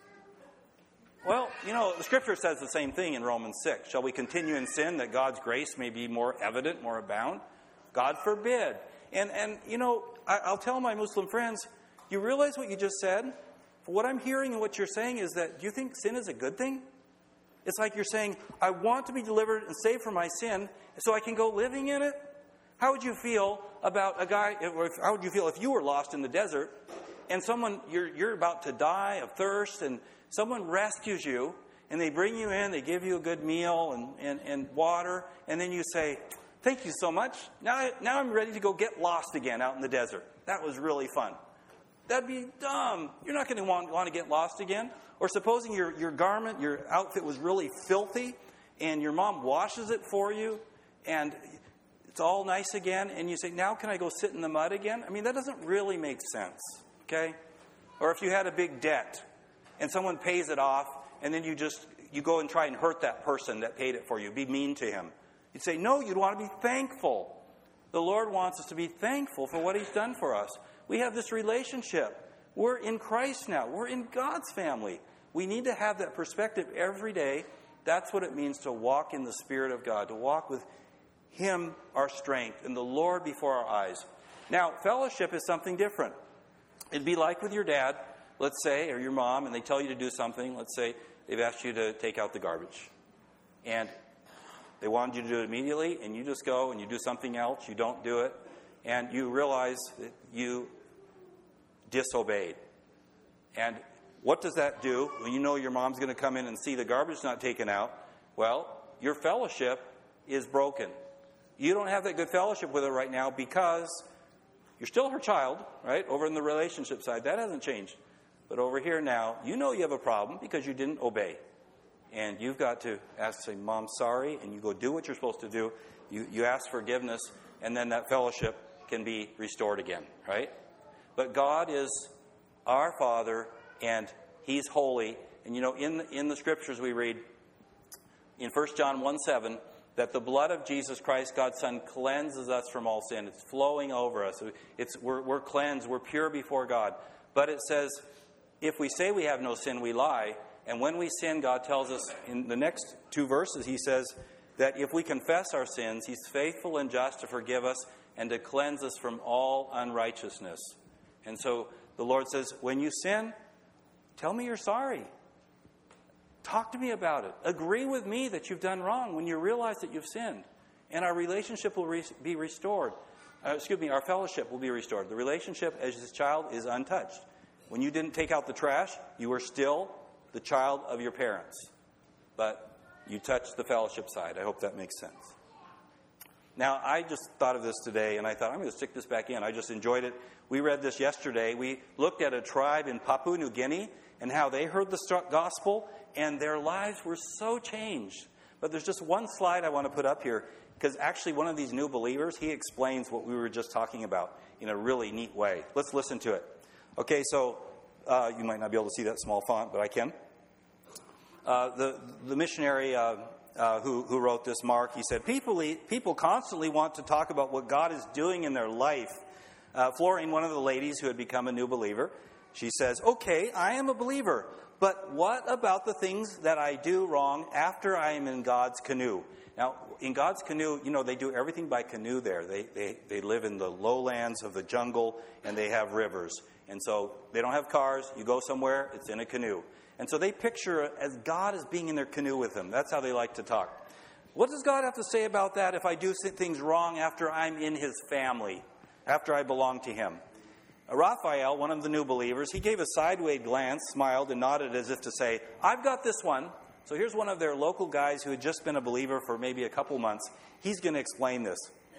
Well, you know, the scripture says the same thing in Romans six. Shall we continue in sin that God's grace may be more evident, more abound? God forbid. And, and you know, I, I'll tell my Muslim friends, you realize what you just said? What I'm hearing and what you're saying is that, do you think sin is a good thing? It's like you're saying, I want to be delivered and saved from my sin so I can go living in it? How would you feel about a guy, or how would you feel if you were lost in the desert and someone, you're, you're about to die of thirst and someone rescues you and they bring you in, they give you a good meal and, and, and water, and then you say, thank you so much. Now, now I'm ready to go get lost again out in the desert. That was really fun. That'd be dumb. You're not going to want, want to get lost again. Or supposing your, your garment, your outfit was really filthy and your mom washes it for you and it's all nice again and you say, now can I go sit in the mud again? I mean, that doesn't really make sense, okay? Or if you had a big debt and someone pays it off and then you just, you go and try and hurt that person that paid it for you, be mean to him. You'd say, no, you'd want to be thankful. The Lord wants us to be thankful for what he's done for us. We have this relationship. We're in Christ now. We're in God's family. We need to have that perspective every day. That's what it means to walk in the Spirit of God, to walk with him, our strength, and the Lord before our eyes. Now, fellowship is something different. It'd be like with your dad, let's say, or your mom, and they tell you to do something. Let's say they've asked you to take out the garbage. And they wanted you to do it immediately, and you just go and you do something else. You don't do it. And you realize that you disobeyed. And what does that do when you know your mom's going to come in and see the garbage not taken out? Well, your fellowship is broken. You don't have that good fellowship with her right now because you're still her child, right? Over in the relationship side, that hasn't changed. But over here now, you know you have a problem because you didn't obey. And you've got to ask, say, Mom, sorry, and you go do what you're supposed to do. You, you ask forgiveness, and then that fellowship can be restored again, right? But God is our Father, and he's holy. And, you know, in the, in the Scriptures we read in First John one seven that the blood of Jesus Christ, God's Son, cleanses us from all sin. It's flowing over us. It's, we're, we're cleansed. We're pure before God. But it says, if we say we have no sin, we lie. And when we sin, God tells us in the next two verses, he says that if we confess our sins, he's faithful and just to forgive us and to cleanse us from all unrighteousness. And so the Lord says, when you sin, tell me you're sorry. Talk to me about it. Agree with me that you've done wrong when you realize that you've sinned. And our relationship will re- be restored. Uh, excuse me, our fellowship will be restored. The relationship as his child is untouched. When you didn't take out the trash, you were still the child of your parents. But you touched the fellowship side. I hope that makes sense. Now, I just thought of this today, and I thought, I'm going to stick this back in. I just enjoyed it. We read this yesterday. We looked at a tribe in Papua New Guinea and how they heard the gospel, and their lives were so changed. But there's just one slide I want to put up here, because actually one of these new believers, he explains what we were just talking about in a really neat way. Let's listen to it. Okay, so uh, you might not be able to see that small font, but I can. Uh, the, the missionary... Uh, Uh, who, who wrote this, Mark, he said, people, people constantly want to talk about what God is doing in their life. Uh, Florine, one of the ladies who had become a new believer, she says, okay, I am a believer, but what about the things that I do wrong after I am in God's canoe? Now, in God's canoe, you know, they do everything by canoe there. They, they, they live in the lowlands of the jungle, and they have rivers. And so they don't have cars. You go somewhere, it's in a canoe. And so they picture as God as being in their canoe with them. That's how they like to talk. What does God have to say about that if I do things wrong after I'm in his family, after I belong to him? Raphael, one of the new believers, he gave a sideways glance, smiled, and nodded as if to say, I've got this one. So here's one of their local guys who had just been a believer for maybe a couple months. He's going to explain this.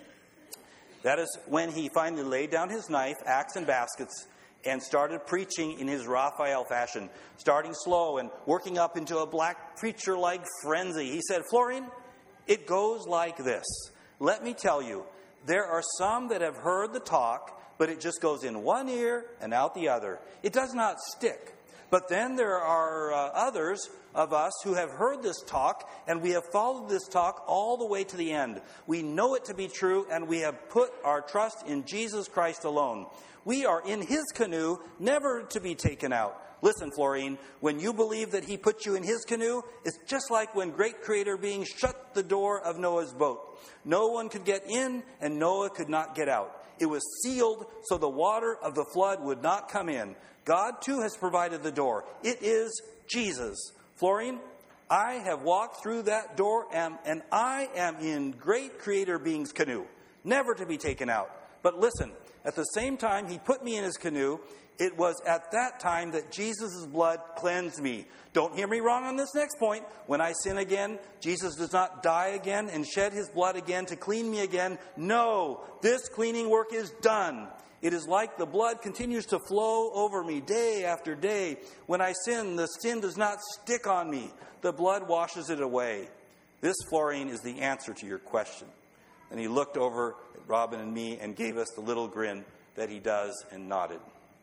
That is when he finally laid down his knife, axe, and baskets and started preaching in his Raphael fashion, starting slow and working up into a black preacher-like frenzy. He said, Florine, it goes like this. Let me tell you, there are some that have heard the talk, but it just goes in one ear and out the other. It does not stick. But then there are uh, others of us who have heard this talk, and we have followed this talk all the way to the end. We know it to be true, and we have put our trust in Jesus Christ alone. We are in his canoe, never to be taken out. Listen, Florine, when you believe that he put you in his canoe, it's just like when great creator beings shut the door of Noah's boat. No one could get in, and Noah could not get out. It was sealed so the water of the flood would not come in. God, too, has provided the door. It is Jesus. Florine, I have walked through that door, and, and I am in great creator being's canoe, never to be taken out. But listen, at the same time he put me in his canoe, it was at that time that Jesus' blood cleansed me. Don't hear me wrong on this next point. When I sin again, Jesus does not die again and shed his blood again to clean me again. No, this cleaning work is done. It is like the blood continues to flow over me day after day. When I sin, the sin does not stick on me. The blood washes it away. This, Florine, is the answer to your question. And he looked over at Robin and me and gave us the little grin that he does and nodded.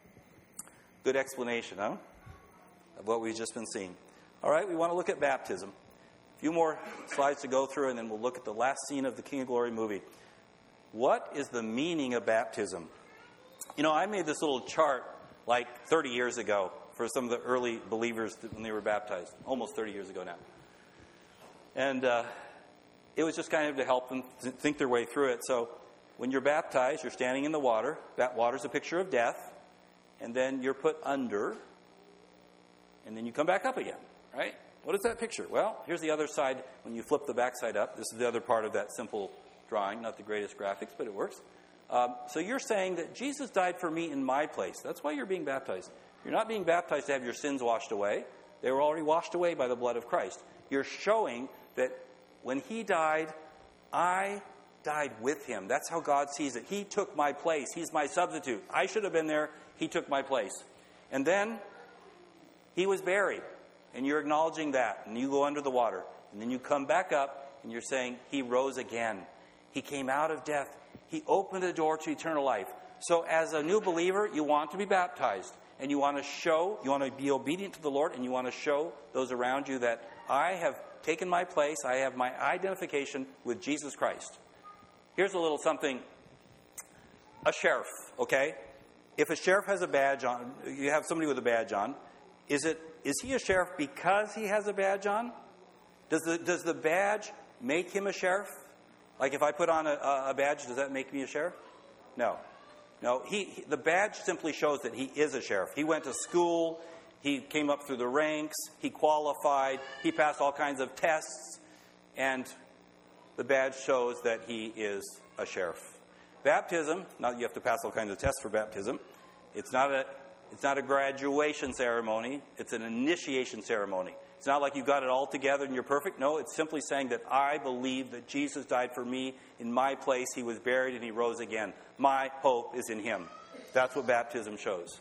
Good explanation, huh? Of what we've just been seeing. All right, we want to look at baptism. A few more slides to go through, and then we'll look at the last scene of the King of Glory movie. What is the meaning of baptism? You know, I made this little chart like thirty years ago for some of the early believers when they were baptized. Almost thirty years ago now. And uh, it was just kind of to help them th- think their way through it. So when you're baptized, you're standing in the water. That water's a picture of death. And then you're put under, and then you come back up again, right? What is that picture? Well, here's the other side. When you flip the back side up, this is the other part of that simple drawing. Not the greatest graphics, but it works. Um, so you're saying that Jesus died for me in my place. That's why you're being baptized. You're not being baptized to have your sins washed away. They were already washed away by the blood of Christ. You're showing that when he died, I died with him. That's how God sees it. He took my place. He's my substitute. I should have been there. He took my place. And then he was buried. And you're acknowledging that. And you go under the water. And then you come back up and you're saying he rose again. He came out of death. He opened the door to eternal life. So as a new believer, you want to be baptized. And you want to show, you want to be obedient to the Lord. And you want to show those around you that I have taken my place. I have my identification with Jesus Christ. Here's a little something. A sheriff, okay? If a sheriff has a badge on, you have somebody with a badge on, is it is he a sheriff because he has a badge on? Does the does the badge make him a sheriff? Like if I put on a, a badge, does that make me a sheriff? No. No, he, he the badge simply shows that he is a sheriff. He went to school, he came up through the ranks, he qualified, he passed all kinds of tests, and the badge shows that he is a sheriff. Baptism, not you have to pass all kinds of tests for baptism. It's not a it's not a graduation ceremony. It's an initiation ceremony. It's not like you've got it all together and you're perfect. No, it's simply saying that I believe that Jesus died for me in my place. He was buried and he rose again. My hope is in him. That's what baptism shows.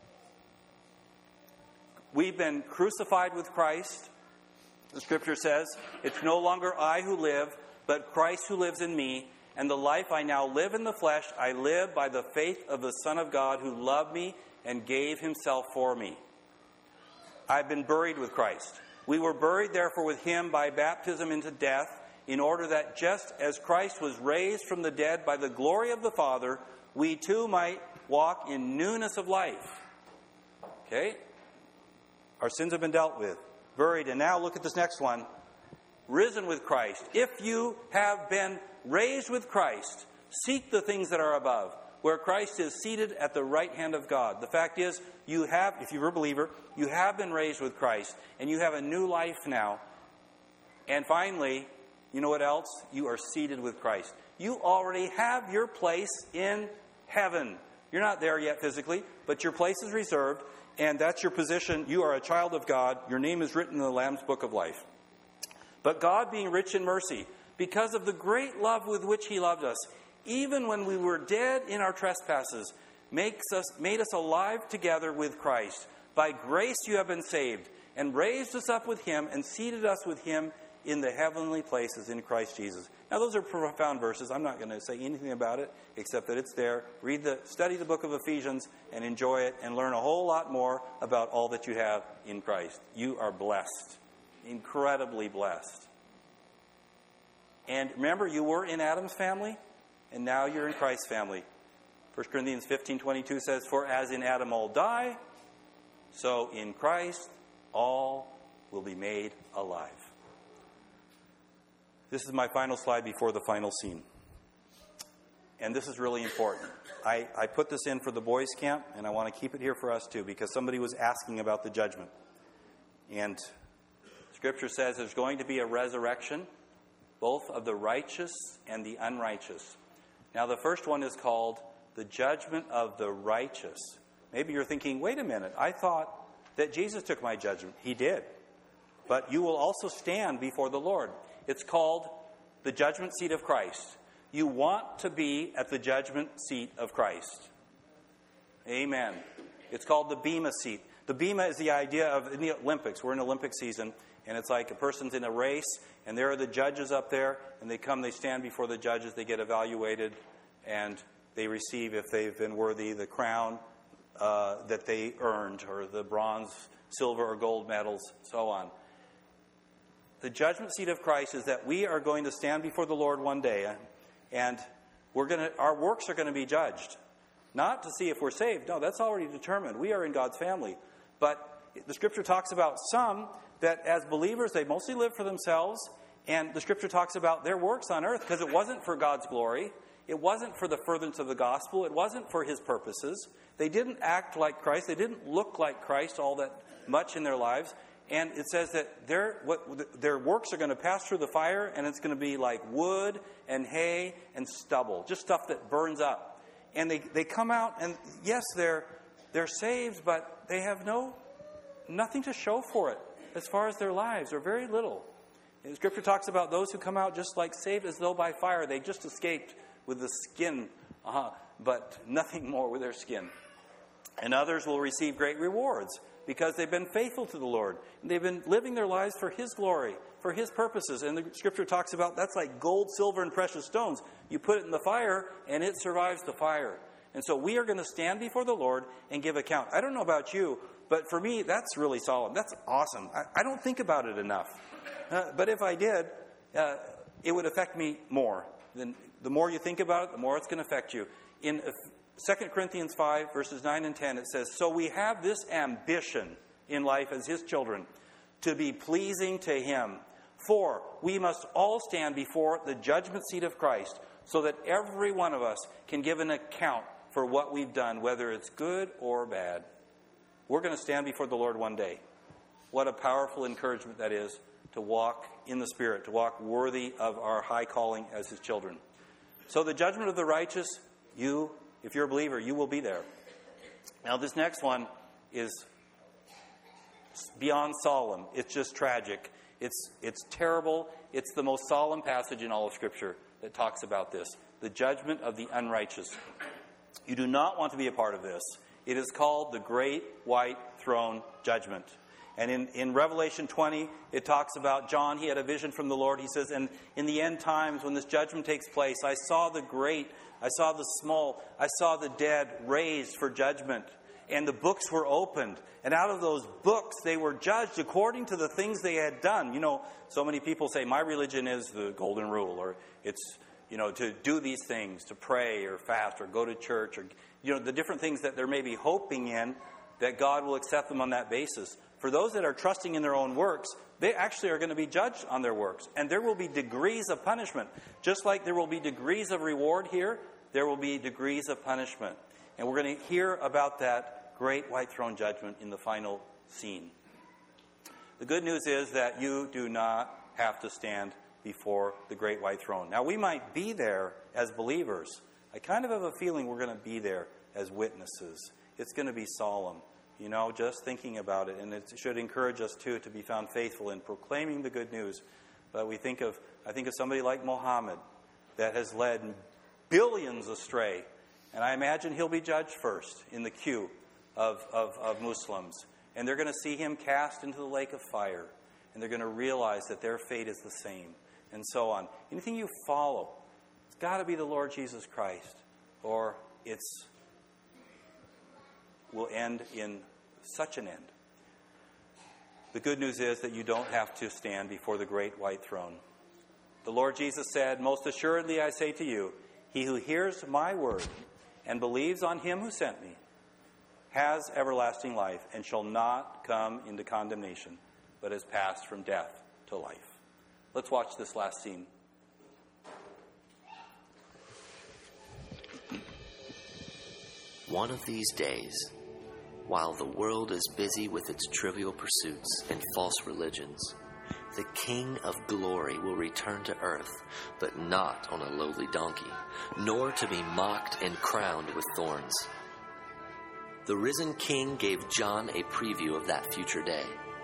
We've been crucified with Christ. The scripture says, it's no longer I who live, but Christ who lives in me. And the life I now live in the flesh, I live by the faith of the Son of God who loved me and gave himself for me. I've been buried with Christ. We were buried, therefore, with him by baptism into death, in order that just as Christ was raised from the dead by the glory of the Father, we too might walk in newness of life. Okay? Our sins have been dealt with, buried, and now look at this next one. Risen with Christ. If you have been raised with Christ, seek the things that are above, where Christ is seated at the right hand of God. The fact is, you have, if you're a believer, you have been raised with Christ, and you have a new life now. And finally, you know what else? You are seated with Christ. You already have your place in heaven. You're not there yet physically, but your place is reserved, and that's your position. You are a child of God. Your name is written in the Lamb's Book of Life. But God, being rich in mercy, because of the great love with which he loved us, even when we were dead in our trespasses, makes us made us alive together with Christ. By grace you have been saved, and raised us up with him, and seated us with him in the heavenly places in Christ Jesus. Now, those are profound verses. I'm not going to say anything about it, except that it's there. Read the, study the book of Ephesians, and enjoy it, and learn a whole lot more about all that you have in Christ. You are blessed, incredibly blessed. And remember, you were in Adam's family, and now you're in Christ's family. First Corinthians fifteen twenty-two says, "For as in Adam all die, so in Christ all will be made alive." This is my final slide before the final scene. And this is really important. I, I put this in for the boys' camp, and I want to keep it here for us too, because somebody was asking about the judgment. And Scripture says there's going to be a resurrection, both of the righteous and the unrighteous. Now, the first one is called the judgment of the righteous. Maybe you're thinking, wait a minute, I thought that Jesus took my judgment. He did. But you will also stand before the Lord. It's called the judgment seat of Christ. You want to be at the judgment seat of Christ. Amen. It's called the Bema seat. The Bema is the idea of, in the Olympics, we're in Olympic season, and it's like a person's in a race, and there are the judges up there, and they come, they stand before the judges, they get evaluated, and they receive, if they've been worthy, the crown uh, that they earned, or the bronze, silver, or gold medals, so on. The judgment seat of Christ is that we are going to stand before the Lord one day, and we're going to, our works are going to be judged. Not to see if we're saved. No, that's already determined. We are in God's family. But the Scripture talks about some that as believers, they mostly live for themselves, and the Scripture talks about their works on earth because it wasn't for God's glory. It wasn't for the furtherance of the gospel. It wasn't for his purposes. They didn't act like Christ. They didn't look like Christ all that much in their lives. And it says that their what, their works are going to pass through the fire, and it's going to be like wood and hay and stubble, just stuff that burns up. And they, they come out, and yes, they're they're saved, but they have no nothing to show for it as far as their lives, or very little. And Scripture talks about those who come out just like saved as though by fire. They just escaped with the skin, uh-huh, but nothing more with their skin. And others will receive great rewards, because they've been faithful to the Lord. And they've been living their lives for his glory, for his purposes. And the Scripture talks about that's like gold, silver, and precious stones. You put it in the fire, and it survives the fire. And so we are going to stand before the Lord and give account. I don't know about you, but for me, that's really solemn. That's awesome. I, I don't think about it enough. Uh, but if I did, uh, it would affect me more. Then the more you think about it, the more it's going to affect you. In uh, Second Corinthians five, verses nine and ten, it says, "So we have this ambition in life as his children, to be pleasing to him. For we must all stand before the judgment seat of Christ, so that every one of us can give an account for what we've done, whether it's good or bad." We're going to stand before the Lord one day. What a powerful encouragement that is, to walk in the Spirit, to walk worthy of our high calling as his children. So the judgment of the righteous, you, if you're a believer, you will be there. Now this next one is beyond solemn. It's just tragic. It's, it's terrible. It's the most solemn passage in all of Scripture that talks about this. The judgment of the unrighteous. You do not want to be a part of this. It is called the Great White Throne Judgment. And in, in Revelation twenty, it talks about John. He had a vision from the Lord. He says, and in the end times, when this judgment takes place, I saw the great, I saw the small, I saw the dead raised for judgment. And the books were opened. And out of those books, they were judged according to the things they had done. You know, so many people say, my religion is the golden rule. Or it's, you know, to do these things, to pray or fast or go to church. Or, you know, the different things that they're maybe hoping in, that God will accept them on that basis. For those that are trusting in their own works, they actually are going to be judged on their works. And there will be degrees of punishment. Just like there will be degrees of reward here, there will be degrees of punishment. And we're going to hear about that great white throne judgment in the final scene. The good news is that you do not have to stand before the great white throne. Now, we might be there as believers, I kind of have a feeling we're going to be there as witnesses. It's going to be solemn, you know, just thinking about it. And it should encourage us, too, to be found faithful in proclaiming the good news. But we think of, I think of somebody like Muhammad that has led billions astray. And I imagine he'll be judged first in the queue of, of, of Muslims. And they're going to see him cast into the lake of fire. And they're going to realize that their fate is the same. And so on. Anything you follow, it's got to be the Lord Jesus Christ. Or it's will end in such an end. The good news is that you don't have to stand before the great white throne. The Lord Jesus said, "Most assuredly I say to you, he who hears my word and believes on him who sent me has everlasting life and shall not come into condemnation, but has passed from death to life." Let's watch this last scene. One of these days, while the world is busy with its trivial pursuits and false religions, the King of glory will return to earth, but not on a lowly donkey, nor to be mocked and crowned with thorns. The risen King gave John a preview of that future day.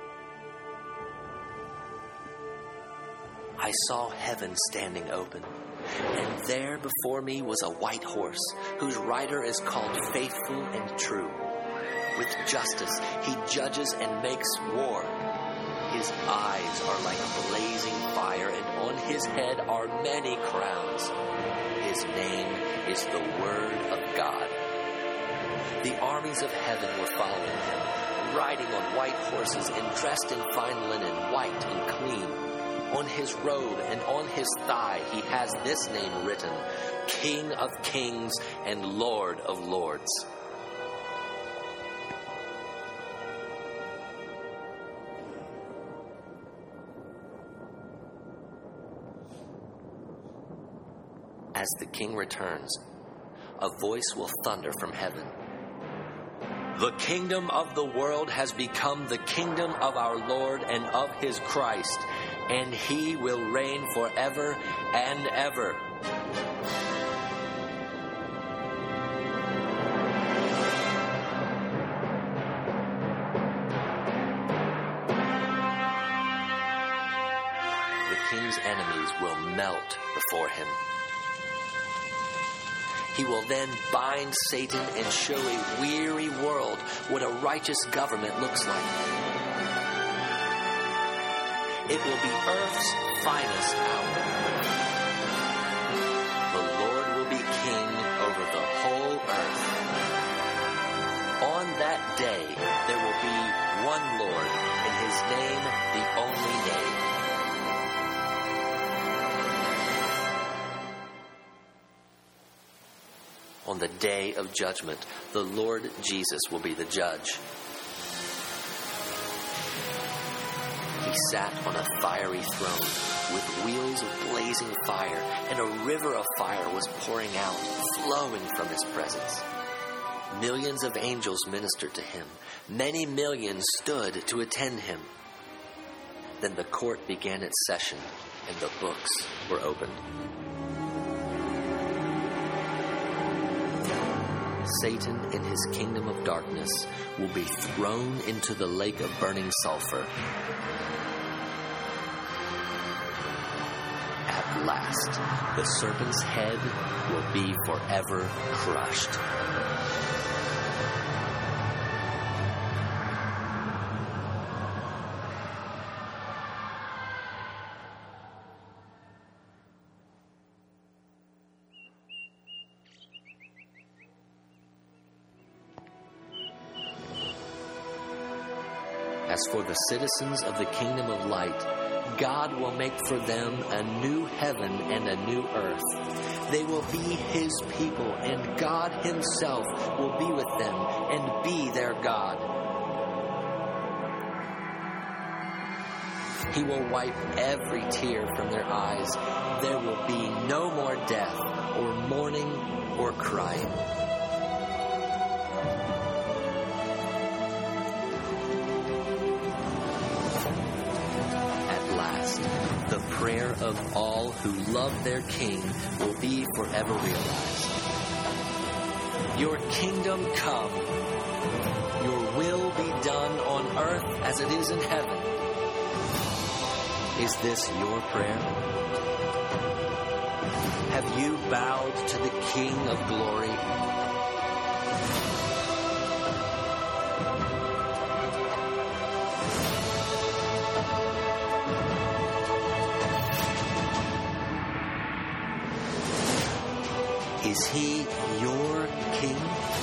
I saw heaven standing open, and there before me was a white horse, whose rider is called Faithful and True. With justice he judges and makes war. His eyes are like blazing fire, and on his head are many crowns. His name is the Word of God. The armies of heaven were following him, riding on white horses and dressed in fine linen, white and clean. On his robe and on his thigh he has this name written, King of Kings and Lord of Lords. As the King returns, a voice will thunder from heaven. The kingdom of the world has become the kingdom of our Lord and of his Christ, and he will reign forever and ever. The king's enemies will melt before him. He will then bind Satan and show a weary world what a righteous government looks like. It will be Earth's finest hour. The Lord will be king over the whole earth. On that day, there will be one Lord, and his name the only name. On the day of judgment, the Lord Jesus will be the judge. He sat on a fiery throne with wheels of blazing fire, and a river of fire was pouring out, flowing from his presence. Millions of angels ministered to him. Many millions stood to attend him. Then the court began its session, and the books were opened. Satan and his kingdom of darkness will be thrown into the lake of burning sulfur. At last, the serpent's head will be forever crushed. As for the citizens of the kingdom of light, God will make for them a new heaven and a new earth. They will be his people, and God himself will be with them and be their God. He will wipe every tear from their eyes. There will be no more death, or mourning, or crying. The prayer of all who love their King will be forever realized. Your kingdom come. Your will be done on earth as it is in heaven. Is this your prayer? Have you bowed to the King of glory? Is he your king?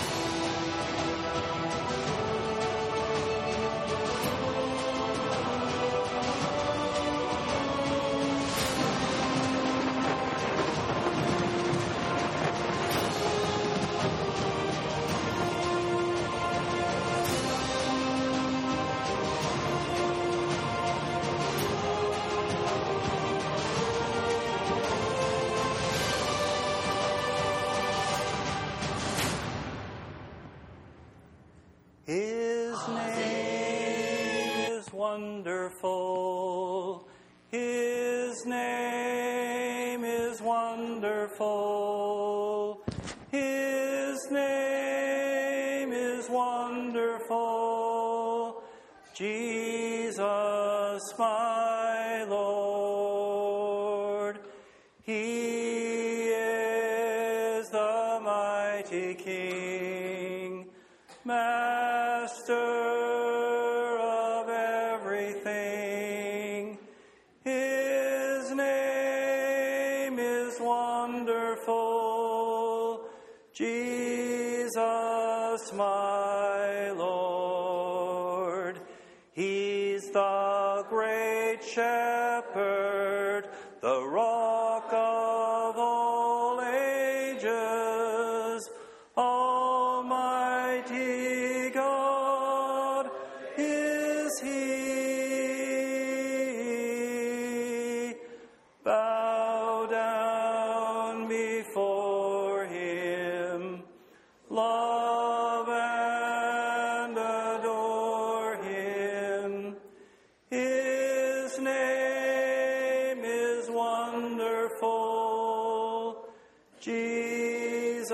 His name is wonderful. His name is wonderful. His name is wonderful. Jesus, my Lord. He is the mighty King, Master of everything. His name is wonderful. Jesus, my Lord. He's the great shepherd, the rock of all ages. Almighty God is He. Bow down before Him. Love and adore Him. His name is wonderful. Jesus,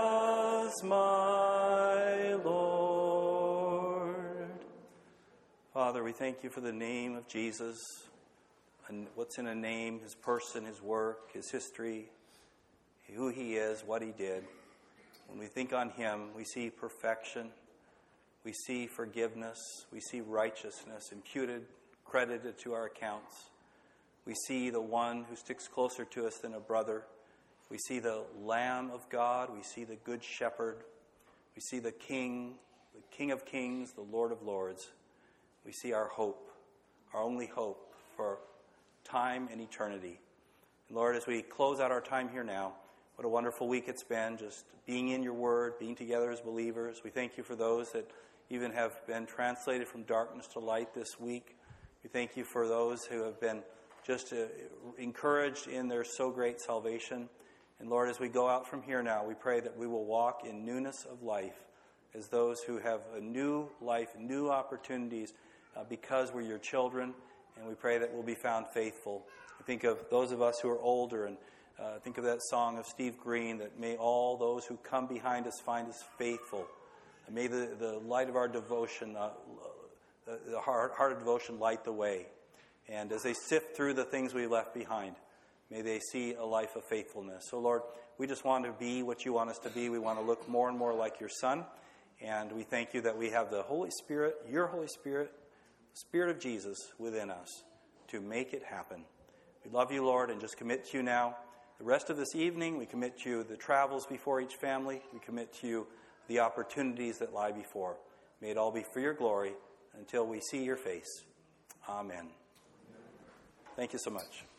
my Lord. Father, we thank you for the name of Jesus, and what's in a name, his person, his work, his history, who he is, what he did. When we think on him, we see perfection, we see forgiveness, we see righteousness imputed, credited to our accounts. We see the one who sticks closer to us than a brother. We see the Lamb of God. We see the Good Shepherd. We see the King, the King of Kings, the Lord of Lords. We see our hope, our only hope for time and eternity. And Lord, as we close out our time here now, what a wonderful week it's been, just being in your word, being together as believers. We thank you for those that even have been translated from darkness to light this week. We thank you for those who have been just uh, encouraged in their so great salvation. And Lord, as we go out from here now, we pray that we will walk in newness of life as those who have a new life, new opportunities uh, because we're your children. And we pray that we'll be found faithful. I think of those of us who are older, and uh, think of that song of Steve Green, that may all those who come behind us find us faithful. And may the, the light of our devotion, uh, the, the heart, heart of devotion light the way. And as they sift through the things we left behind, may they see a life of faithfulness. So, Lord, we just want to be what you want us to be. We want to look more and more like your Son. And we thank you that we have the Holy Spirit, your Holy Spirit, the Spirit of Jesus within us to make it happen. We love you, Lord, and just commit to you now. The rest of this evening, we commit to you the travels before each family. We commit to you the opportunities that lie before. May it all be for your glory until we see your face. Amen. Thank you so much.